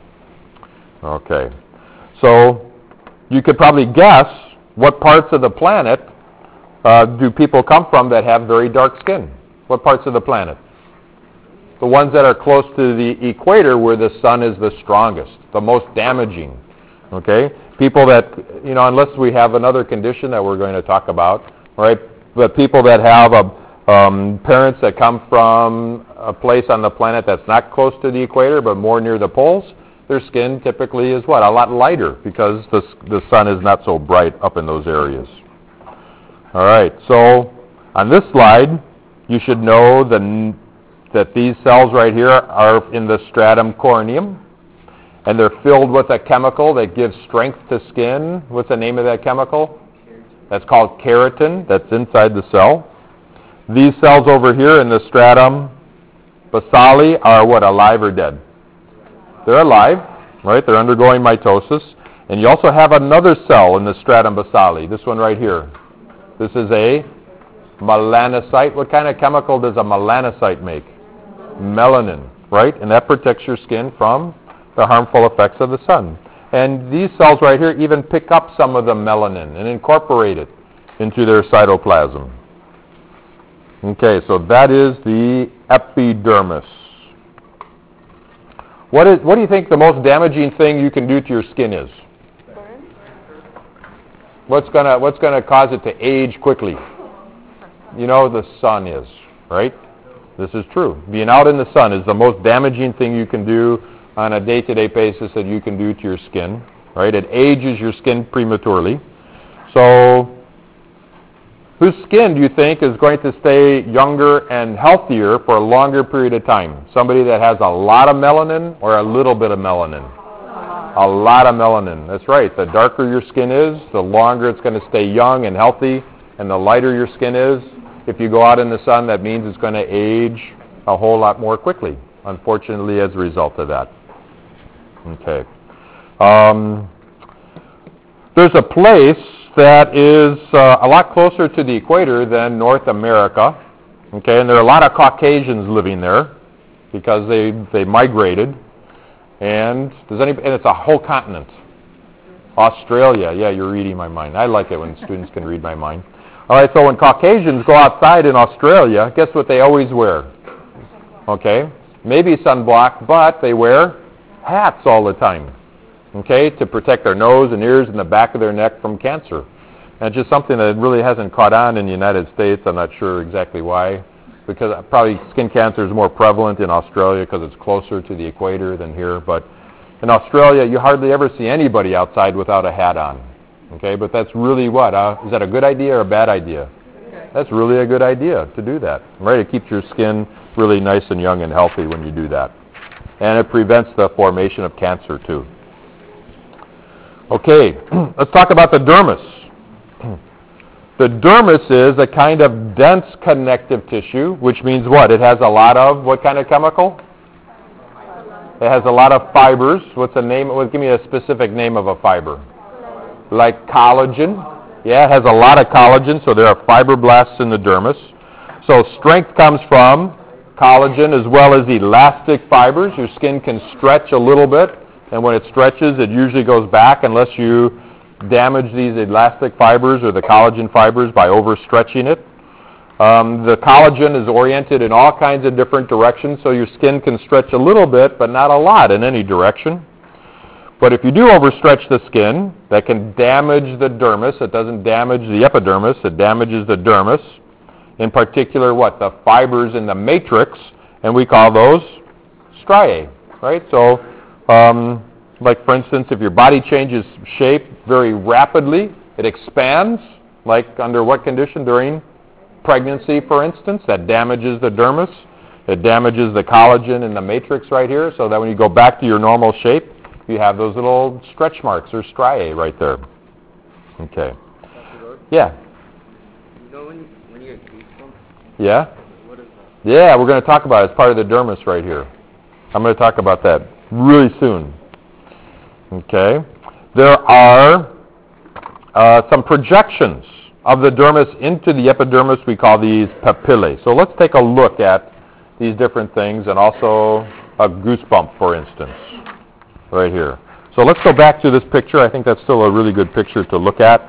Okay. So you could probably guess what parts of the planet uh, do people come from that have very dark skin. What parts of the planet? The ones that are close to the equator, where the sun is the strongest, the most damaging. Okay? People that, you know, unless we have another condition that we're going to talk about, right? But people that have a, um, parents that come from a place on the planet that's not close to the equator, but more near the poles, their skin typically is what? A lot lighter, because the, the sun is not so bright up in those areas. All right, so on this slide, you should know the, that these cells right here are in the stratum corneum, and they're filled with a chemical that gives strength to skin. What's the name of that chemical? That's called keratin. That's inside the cell. These cells over here in the stratum basale are what, alive or dead? They're alive, right? They're undergoing mitosis. And you also have another cell in the stratum basale, this one right here. This is a melanocyte. What kind of chemical does a melanocyte make? Melanin, right? And that protects your skin from the harmful effects of the sun. And these cells right here even pick up some of the melanin and incorporate it into their cytoplasm. Okay, so that is the epidermis. What is? What do you think the most damaging thing you can do to your skin is? Burn? What's gonna What's gonna cause it to age quickly? You know, the sun is, right? This is true. Being out in the sun is the most damaging thing you can do on a day-to-day basis that you can do to your skin, right? It ages your skin prematurely. So whose skin do you think is going to stay younger and healthier for a longer period of time? Somebody that has a lot of melanin or a little bit of melanin? A lot of melanin. That's right. The darker your skin is, the longer it's going to stay young and healthy, and the lighter your skin is, if you go out in the sun, that means it's going to age a whole lot more quickly, unfortunately, as a result of that. Okay. Um, there's a place that is uh, a lot closer to the equator than North America. Okay, and there are a lot of Caucasians living there because they they migrated. And does any and it's a whole continent. Australia, yeah, you're reading my mind. I like it when students can read my mind. All right, so when Caucasians go outside in Australia, guess what they always wear? Okay, maybe sunblock, but they wear hats all the time, okay, to protect their nose and ears and the back of their neck from cancer. And it's just something that really hasn't caught on in the United States. I'm not sure exactly why, because probably skin cancer is more prevalent in Australia because it's closer to the equator than here. But in Australia, you hardly ever see anybody outside without a hat on, okay? But that's really what? Uh, is that a good idea or a bad idea? That's really a good idea to do that, right? It keeps your skin really nice and young and healthy when you do that. And it prevents the formation of cancer, too. Okay, let's talk about the dermis. The dermis is a kind of dense connective tissue, which means what? It has a lot of, what kind of chemical? It has a lot of fibers. What's the name? Well, give me a specific name of a fiber. Like collagen. Yeah, it has a lot of collagen, so there are fibroblasts in the dermis. So strength comes from collagen as well as elastic fibers. Your skin can stretch a little bit, and when it stretches, it usually goes back unless you damage these elastic fibers or the collagen fibers by overstretching it. Um, the collagen is oriented in all kinds of different directions, so your skin can stretch a little bit, but not a lot in any direction. But if you do overstretch the skin, that can damage the dermis. It doesn't damage the epidermis, it damages the dermis. In particular, what? The fibers in the matrix, and we call those striae, right? So um, Like, for instance, if your body changes shape very rapidly, it expands, like under what condition? During pregnancy, for instance. That damages the dermis. It damages the collagen in the matrix right here, so that when you go back to your normal shape, you have those little stretch marks or striae right there. Okay. Yeah. You know when you, when you get goosebumps? Yeah? What is that? Yeah, we're going to talk about it. It's part of the dermis right here. I'm going to talk about that really soon. Okay. There are uh, some projections of the dermis into the epidermis. We call these papillae. So let's take a look at these different things, and also a goosebump, for instance, right here. So let's go back to this picture. I think that's still a really good picture to look at.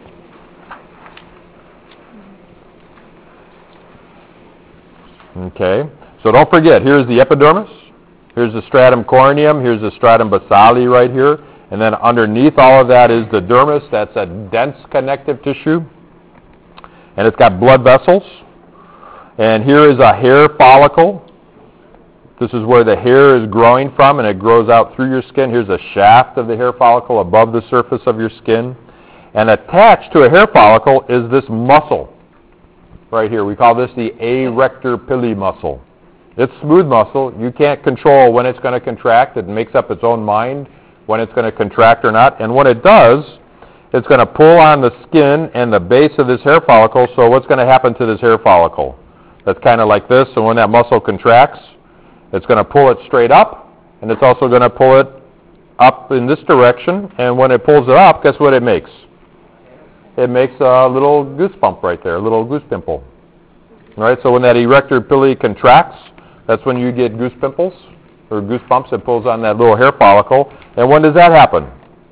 Okay. So don't forget, here's the epidermis. Here's the stratum corneum. Here's the stratum basale right here. And then underneath all of that is the dermis. That's a dense connective tissue. And it's got blood vessels. And here is a hair follicle. This is where the hair is growing from, and it grows out through your skin. Here's a shaft of the hair follicle above the surface of your skin. And attached to a hair follicle is this muscle right here. We call this the arrector pili muscle. It's smooth muscle. You can't control when it's going to contract. It makes up its own mind when it's going to contract or not. And when it does, it's going to pull on the skin and the base of this hair follicle. So what's going to happen to this hair follicle? That's kind of like this. So when that muscle contracts, it's going to pull it straight up, and it's also going to pull it up in this direction. And when it pulls it up, guess what it makes? It makes a little goosebump right there, a little goose pimple. All right, so when that arrector pili contracts, that's when you get goose pimples or goosebumps. It pulls on that little hair follicle. And when does that happen?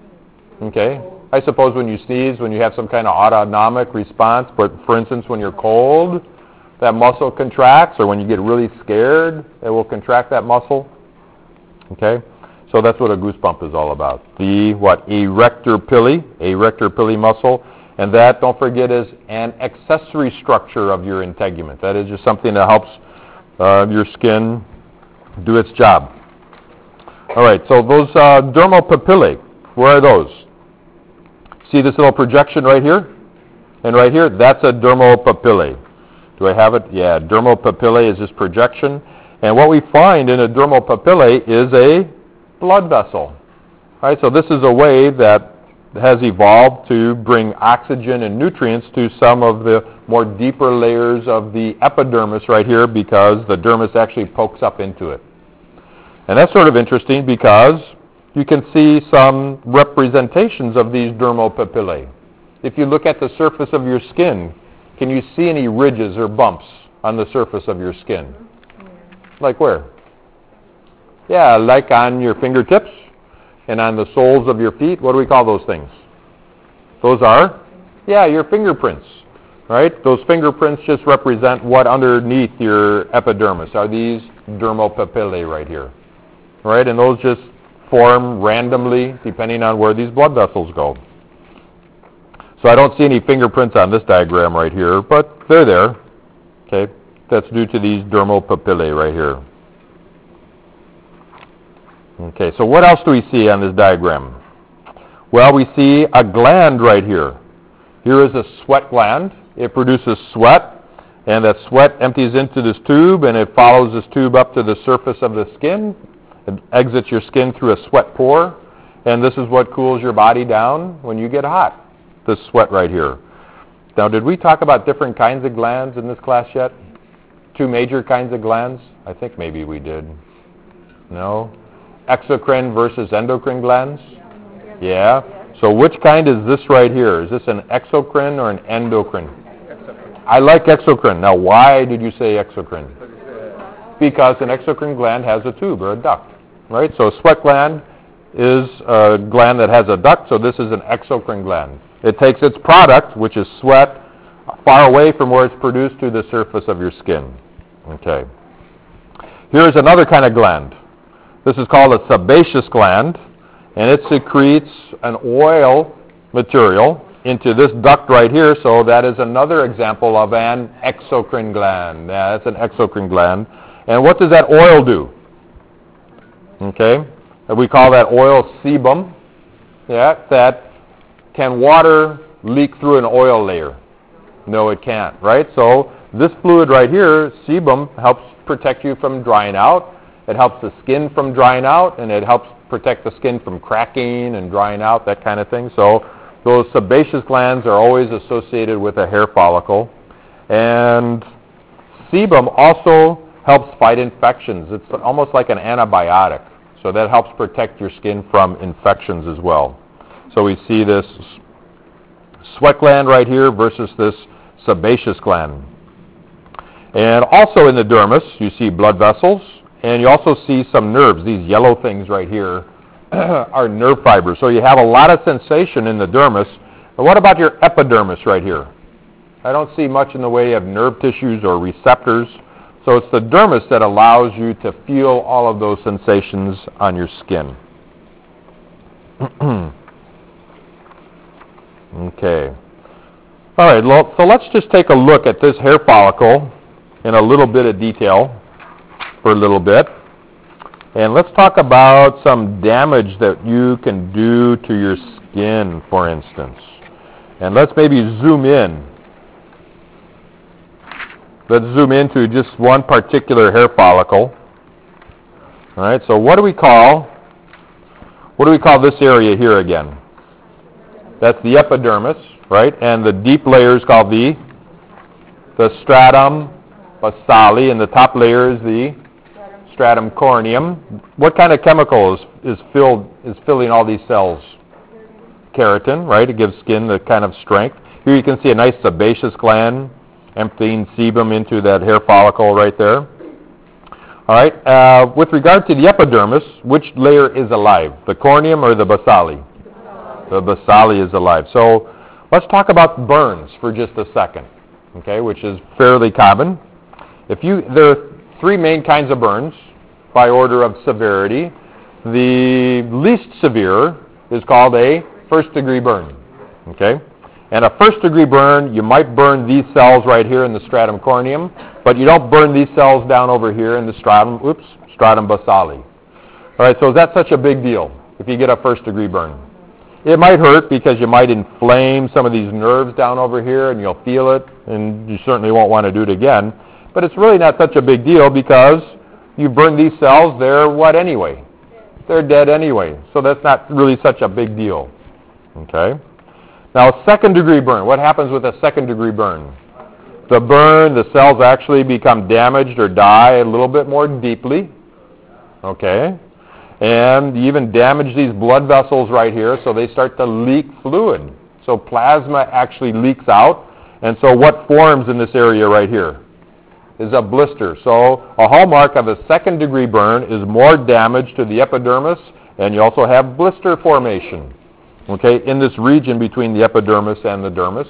Okay, I suppose when you sneeze, when you have some kind of autonomic response, but for instance, when you're cold, that muscle contracts, or when you get really scared, it will contract that muscle. Okay, so that's what a goosebump is all about. The what? Arrector pili, arrector pili muscle. And that, don't forget, is an accessory structure of your integument. That is just something that helps uh, your skin do its job. All right, so those uh, dermal papillae, where are those? See this little projection right here? And right here, that's a dermal papillae. Do I have it? Yeah, dermal papillae is this projection. And what we find in a dermal papillae is a blood vessel. All right, so this is a way that has evolved to bring oxygen and nutrients to some of the more deeper layers of the epidermis right here, because the dermis actually pokes up into it. And that's sort of interesting because you can see some representations of these dermal papillae. If you look at the surface of your skin, can you see any ridges or bumps on the surface of your skin? Like where? Yeah, like on your fingertips and on the soles of your feet. What do we call those things? Those are, yeah, your fingerprints, right? Those fingerprints just represent what underneath your epidermis are these dermal papillae right here, right? And those just form randomly depending on where these blood vessels go. So I don't see any fingerprints on this diagram right here, but they're there. Okay, that's due to these dermal papillae right here. Okay, so what else do we see on this diagram? Well, we see a gland right here. Here is a sweat gland. It produces sweat, and that sweat empties into this tube, and it follows this tube up to the surface of the skin. It exits your skin through a sweat pore, and this is what cools your body down when you get hot, this sweat right here. Now, did we talk about different kinds of glands in this class yet? Two major kinds of glands? I think maybe we did. No? Exocrine versus endocrine glands? Yeah. So which kind is this right here? Is this an exocrine or an endocrine? Exocrine. I like exocrine. Now, why did you say exocrine? Because an exocrine gland has a tube or a duct, right? So a sweat gland is a gland that has a duct, so this is an exocrine gland. It takes its product, which is sweat, far away from where it's produced to the surface of your skin. Okay. Here's another kind of gland. This is called a sebaceous gland, and it secretes an oil material into this duct right here, so that is another example of an exocrine gland. Yeah, that's an exocrine gland. And what does that oil do? Okay, We call that oil sebum. Yeah, that can water leak through an oil layer? No, it can't, right? So this fluid right here, sebum, helps protect you from drying out. It helps the skin from drying out, and it helps protect the skin from cracking and drying out, that kind of thing. So those sebaceous glands are always associated with a hair follicle. And sebum also helps fight infections. It's almost like an antibiotic. So that helps protect your skin from infections as well. So we see this sweat gland right here versus this sebaceous gland. And also in the dermis, you see blood vessels, and you also see some nerves. These yellow things right here are nerve fibers. So you have a lot of sensation in the dermis. But what about your epidermis right here? I don't see much in the way of nerve tissues or receptors. So it's the dermis that allows you to feel all of those sensations on your skin. Okay. All right, well, so let's just take a look at this hair follicle in a little bit of detail for a little bit. And let's talk about some damage that you can do to your skin, for instance. And let's maybe zoom in. Let's zoom into just one particular hair follicle. All right, so what do we call, what do we call this area here again? That's the epidermis, right? And the deep layer is called the, the stratum basale, and the top layer is the stratum corneum. What kind of chemical is, is filled is filling all these cells? Keratin, right? It gives skin the kind of strength. Here you can see a nice sebaceous gland emptying sebum into that hair follicle right there. All right. Uh, with regard to the epidermis, which layer is alive, the corneum or the basale? The basale is alive. So let's talk about burns for just a second, okay, which is fairly common. If you, there are three main kinds of burns by order of severity. The least severe is called a first-degree burn, okay? And a first-degree burn, you might burn these cells right here in the stratum corneum, but you don't burn these cells down over here in the stratum, oops, stratum basale. All right, so is that such a big deal if you get a first-degree burn? It might hurt because you might inflame some of these nerves down over here, and you'll feel it, and you certainly won't want to do it again. But it's really not such a big deal because you burn these cells, they're what anyway? They're dead anyway. So that's not really such a big deal. Okay? Now, a second-degree burn. What happens with a second-degree burn? The burn, the cells actually become damaged or die a little bit more deeply. Okay? And you even damage these blood vessels right here, so they start to leak fluid. So plasma actually leaks out. And so what forms in this area right here? Is a blister. So a hallmark of a second-degree burn is more damage to the epidermis, and you also have blister formation, okay, in this region between the epidermis and the dermis.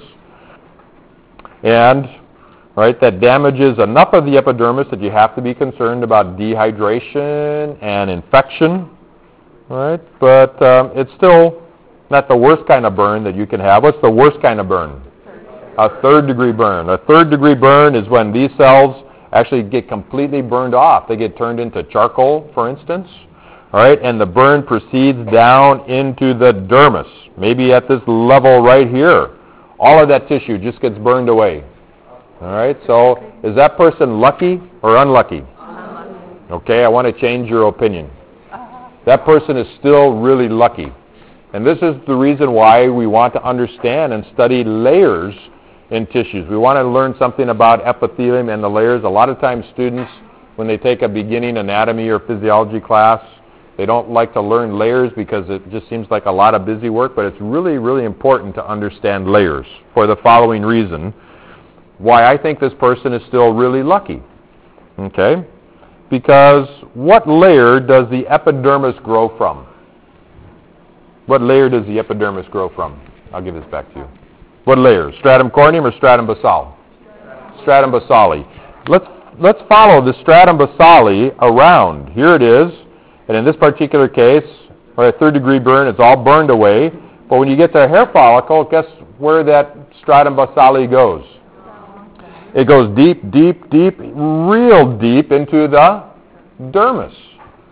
And, right, that damages enough of the epidermis that you have to be concerned about dehydration and infection, right? But um, it's still not the worst kind of burn that you can have. What's the worst kind of burn? A third-degree burn. A third-degree burn is when these cells actually get completely burned off. They get turned into charcoal, for instance. All right, and the burn proceeds down into the dermis, maybe at this level right here. All of that tissue just gets burned away. All right, so is that person lucky or unlucky? Unlucky. Okay, I want to change your opinion. That person is still really lucky. And this is the reason why we want to understand and study layers in tissues. We want to learn something about epithelium and the layers. A lot of times students, when they take a beginning anatomy or physiology class, they don't like to learn layers because it just seems like a lot of busy work, but it's really, really important to understand layers for the following reason. Why I think this person is still really lucky. Okay? Because what layer does the epidermis grow from? What layer does the epidermis grow from? I'll give this back to you. What layer? Stratum corneum or stratum basale? Stratum basale. Let's, let's follow the stratum basale around. Here it is. And in this particular case, for a third-degree burn, it's all burned away. But when you get to a hair follicle, guess where that stratum basale goes? It goes deep, deep, deep, real deep into the dermis.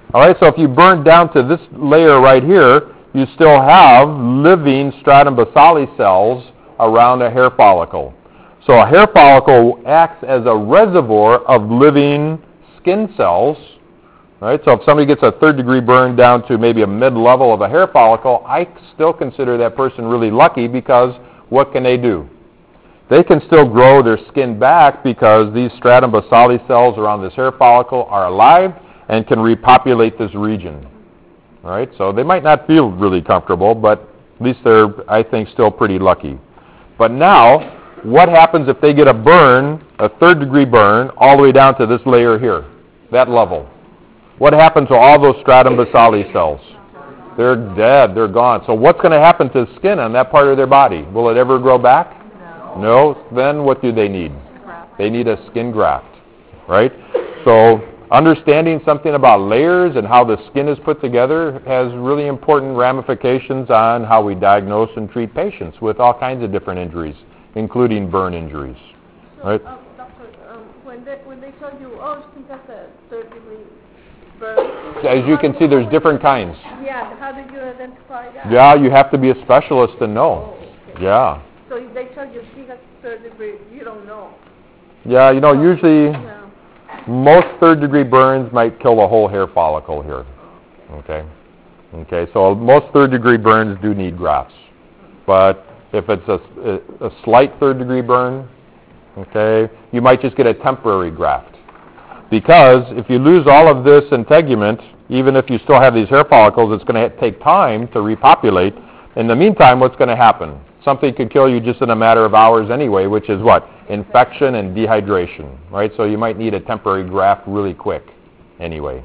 All right, so if you burn down to this layer right here, you still have living stratum basale cells around a hair follicle. So a hair follicle acts as a reservoir of living skin cells. Right? So if somebody gets a third degree burn down to maybe a mid-level of a hair follicle, I still consider that person really lucky, because what can they do? They can still grow their skin back because these stratum basale cells around this hair follicle are alive and can repopulate this region. All right? So they might not feel really comfortable, but at least they're, I think, still pretty lucky. But now, what happens if they get a burn, a third degree burn, all the way down to this layer here, that level? What happens to all those stratum basale cells? They're dead. They're gone. So what's going to happen to the skin on that part of their body? Will it ever grow back? No. No. Then what do they need? Graft. They need a skin graft, right? So understanding something about layers and how the skin is put together has really important ramifications on how we diagnose and treat patients with all kinds of different injuries, including burn injuries. So, Right. um, doctor, um, when they when they tell you, oh, she has a third degree burn. As you can see, there's different kinds. Yeah. How did you identify that? Yeah, you have to be a specialist and know. Oh, okay. Yeah. So if they tell you she has third degree, you don't know. Yeah, you know, usually Yeah. most third degree burns might kill a whole hair follicle here. Okay. Okay, so most third degree burns do need grafts. But if it's a, a, a slight third degree burn, okay, you might just get a temporary graft. Because if you lose all of this integument, even if you still have these hair follicles, it's going to take time to repopulate. In the meantime, what's going to happen? Something could kill you just in a matter of hours anyway, which is what? Infection and dehydration, right? So you might need a temporary graft really quick anyway.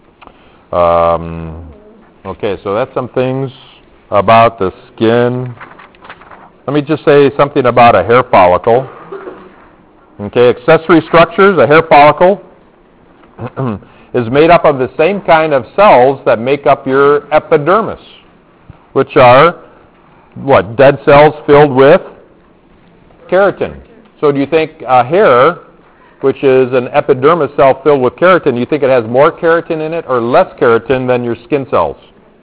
Um, okay, so that's some things about the skin. Let me just say something about a hair follicle. Okay, accessory structures, a hair follicle is made up of the same kind of cells that make up your epidermis, which are, what, dead cells filled with keratin. So do you think a hair, which is an epidermis cell filled with keratin, you think it has more keratin in it or less keratin than your skin cells?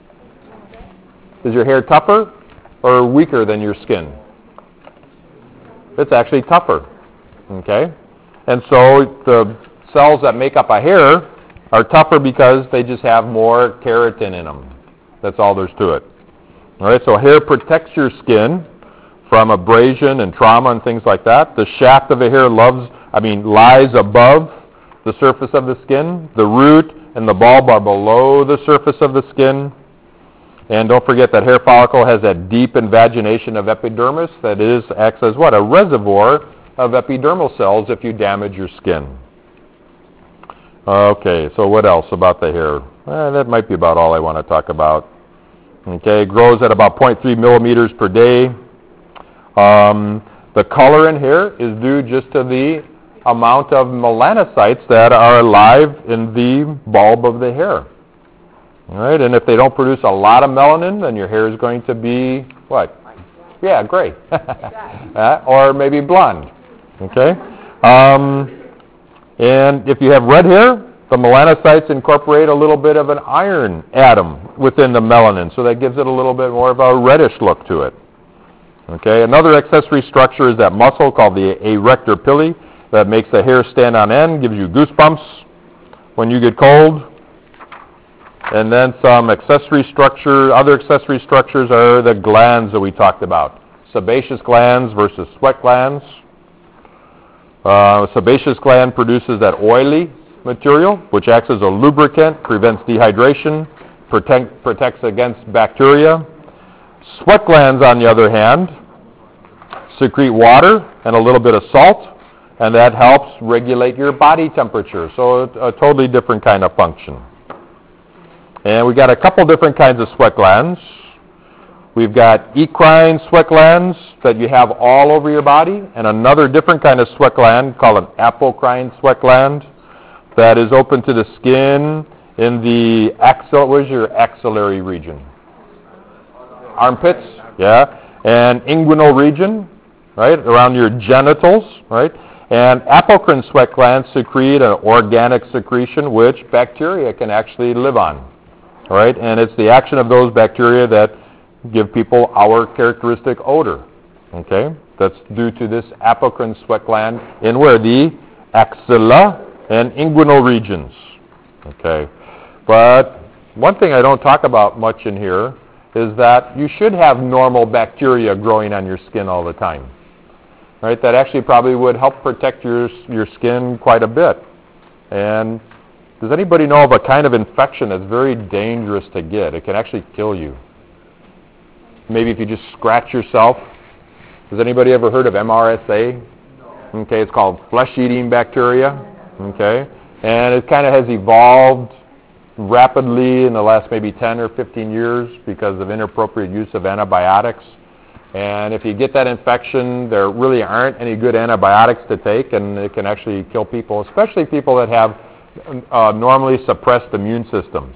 Is your hair tougher or weaker than your skin? It's actually tougher. Okay? And so the cells that make up a hair are tougher because they just have more keratin in them. That's all there's to it. All right, so hair protects your skin from abrasion and trauma and things like that. The shaft of a hair loves, I mean, lies above the surface of the skin. The root and the bulb are below the surface of the skin. And don't forget that hair follicle has that deep invagination of epidermis that is acts as what? A reservoir of epidermal cells if you damage your skin. Okay, so what else about the hair? Eh, that might be about all I want to talk about. Okay, it grows at about zero point three millimeters per day. Um, the color in hair is due just to the amount of melanocytes that are alive in the bulb of the hair. All right, and if they don't produce a lot of melanin, then your hair is going to be, what? Yeah, gray. uh, or maybe blonde. Okay? Um, and if you have red hair, the melanocytes incorporate a little bit of an iron atom within the melanin, so that gives it a little bit more of a reddish look to it. Okay, another accessory structure is that muscle called the arrector pili that makes the hair stand on end, gives you goosebumps when you get cold. And then some accessory structure, other accessory structures are the glands that we talked about. Sebaceous glands versus sweat glands. Uh, sebaceous gland produces that oily material, which acts as a lubricant, prevents dehydration, protect, protects against bacteria. Sweat glands, on the other hand, secrete water and a little bit of salt, and that helps regulate your body temperature. So a, a totally different kind of function. And we've got a couple different kinds of sweat glands. We've got eccrine sweat glands that you have all over your body, and another different kind of sweat gland called an apocrine sweat gland that is open to the skin in the axil, what is your axillary region? Armpits, yeah, and inguinal region, right, around your genitals, right? And apocrine sweat glands secrete an organic secretion which bacteria can actually live on. All right? And it's the action of those bacteria that give people our characteristic odor. Okay? That's due to this apocrine sweat gland in where? The axilla and inguinal regions. Okay? But one thing I don't talk about much in here is that you should have normal bacteria growing on your skin all the time. Right? That actually probably would help protect your your skin quite a bit. And does anybody know of a kind of infection that's very dangerous to get? It can actually kill you. Maybe if you just scratch yourself. Has anybody ever heard of M R S A? Okay, it's called flesh-eating bacteria. Okay, and it kind of has evolved rapidly in the last maybe ten or fifteen years because of inappropriate use of antibiotics. And if you get that infection, there really aren't any good antibiotics to take, and it can actually kill people, especially people that have uh, normally suppressed immune systems.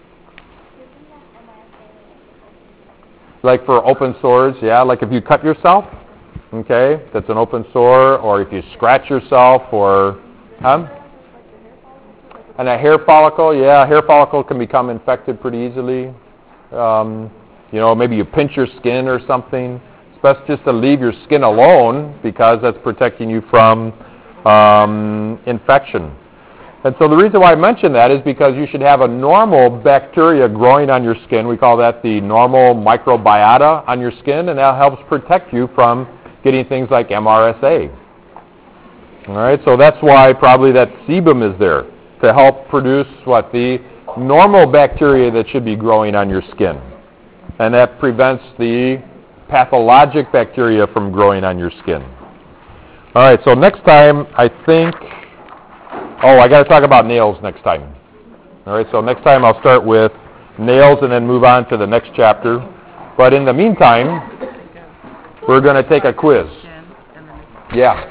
Like for open sores, yeah, like if you cut yourself, okay, that's an open sore, or if you scratch yourself, or, huh? And a hair follicle, yeah, hair follicle can become infected pretty easily. Um, you know, maybe you pinch your skin or something. It's best just to leave your skin alone because that's protecting you from um, infection. And so the reason why I mention that is because you should have a normal bacteria growing on your skin. We call that the normal microbiota on your skin, and that helps protect you from getting things like M R S A. All right, so that's why probably that sebum is there, to help produce what? The normal bacteria that should be growing on your skin. And that prevents the pathologic bacteria from growing on your skin. All right, so next time, I think, oh, I got to talk about nails next time. All right, so next time I'll start with nails and then move on to the next chapter. But in the meantime, we're going to take a quiz. Yeah.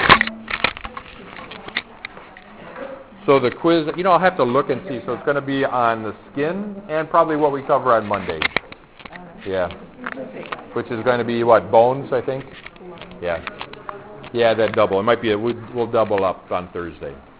So the quiz, you know, I'll have to look and see. So it's going to be on the skin and probably what we cover on Monday. Yeah. Which is going to be, what, bones, I think? Yeah. Yeah, that double. It might be, a, we'll double up on Thursday.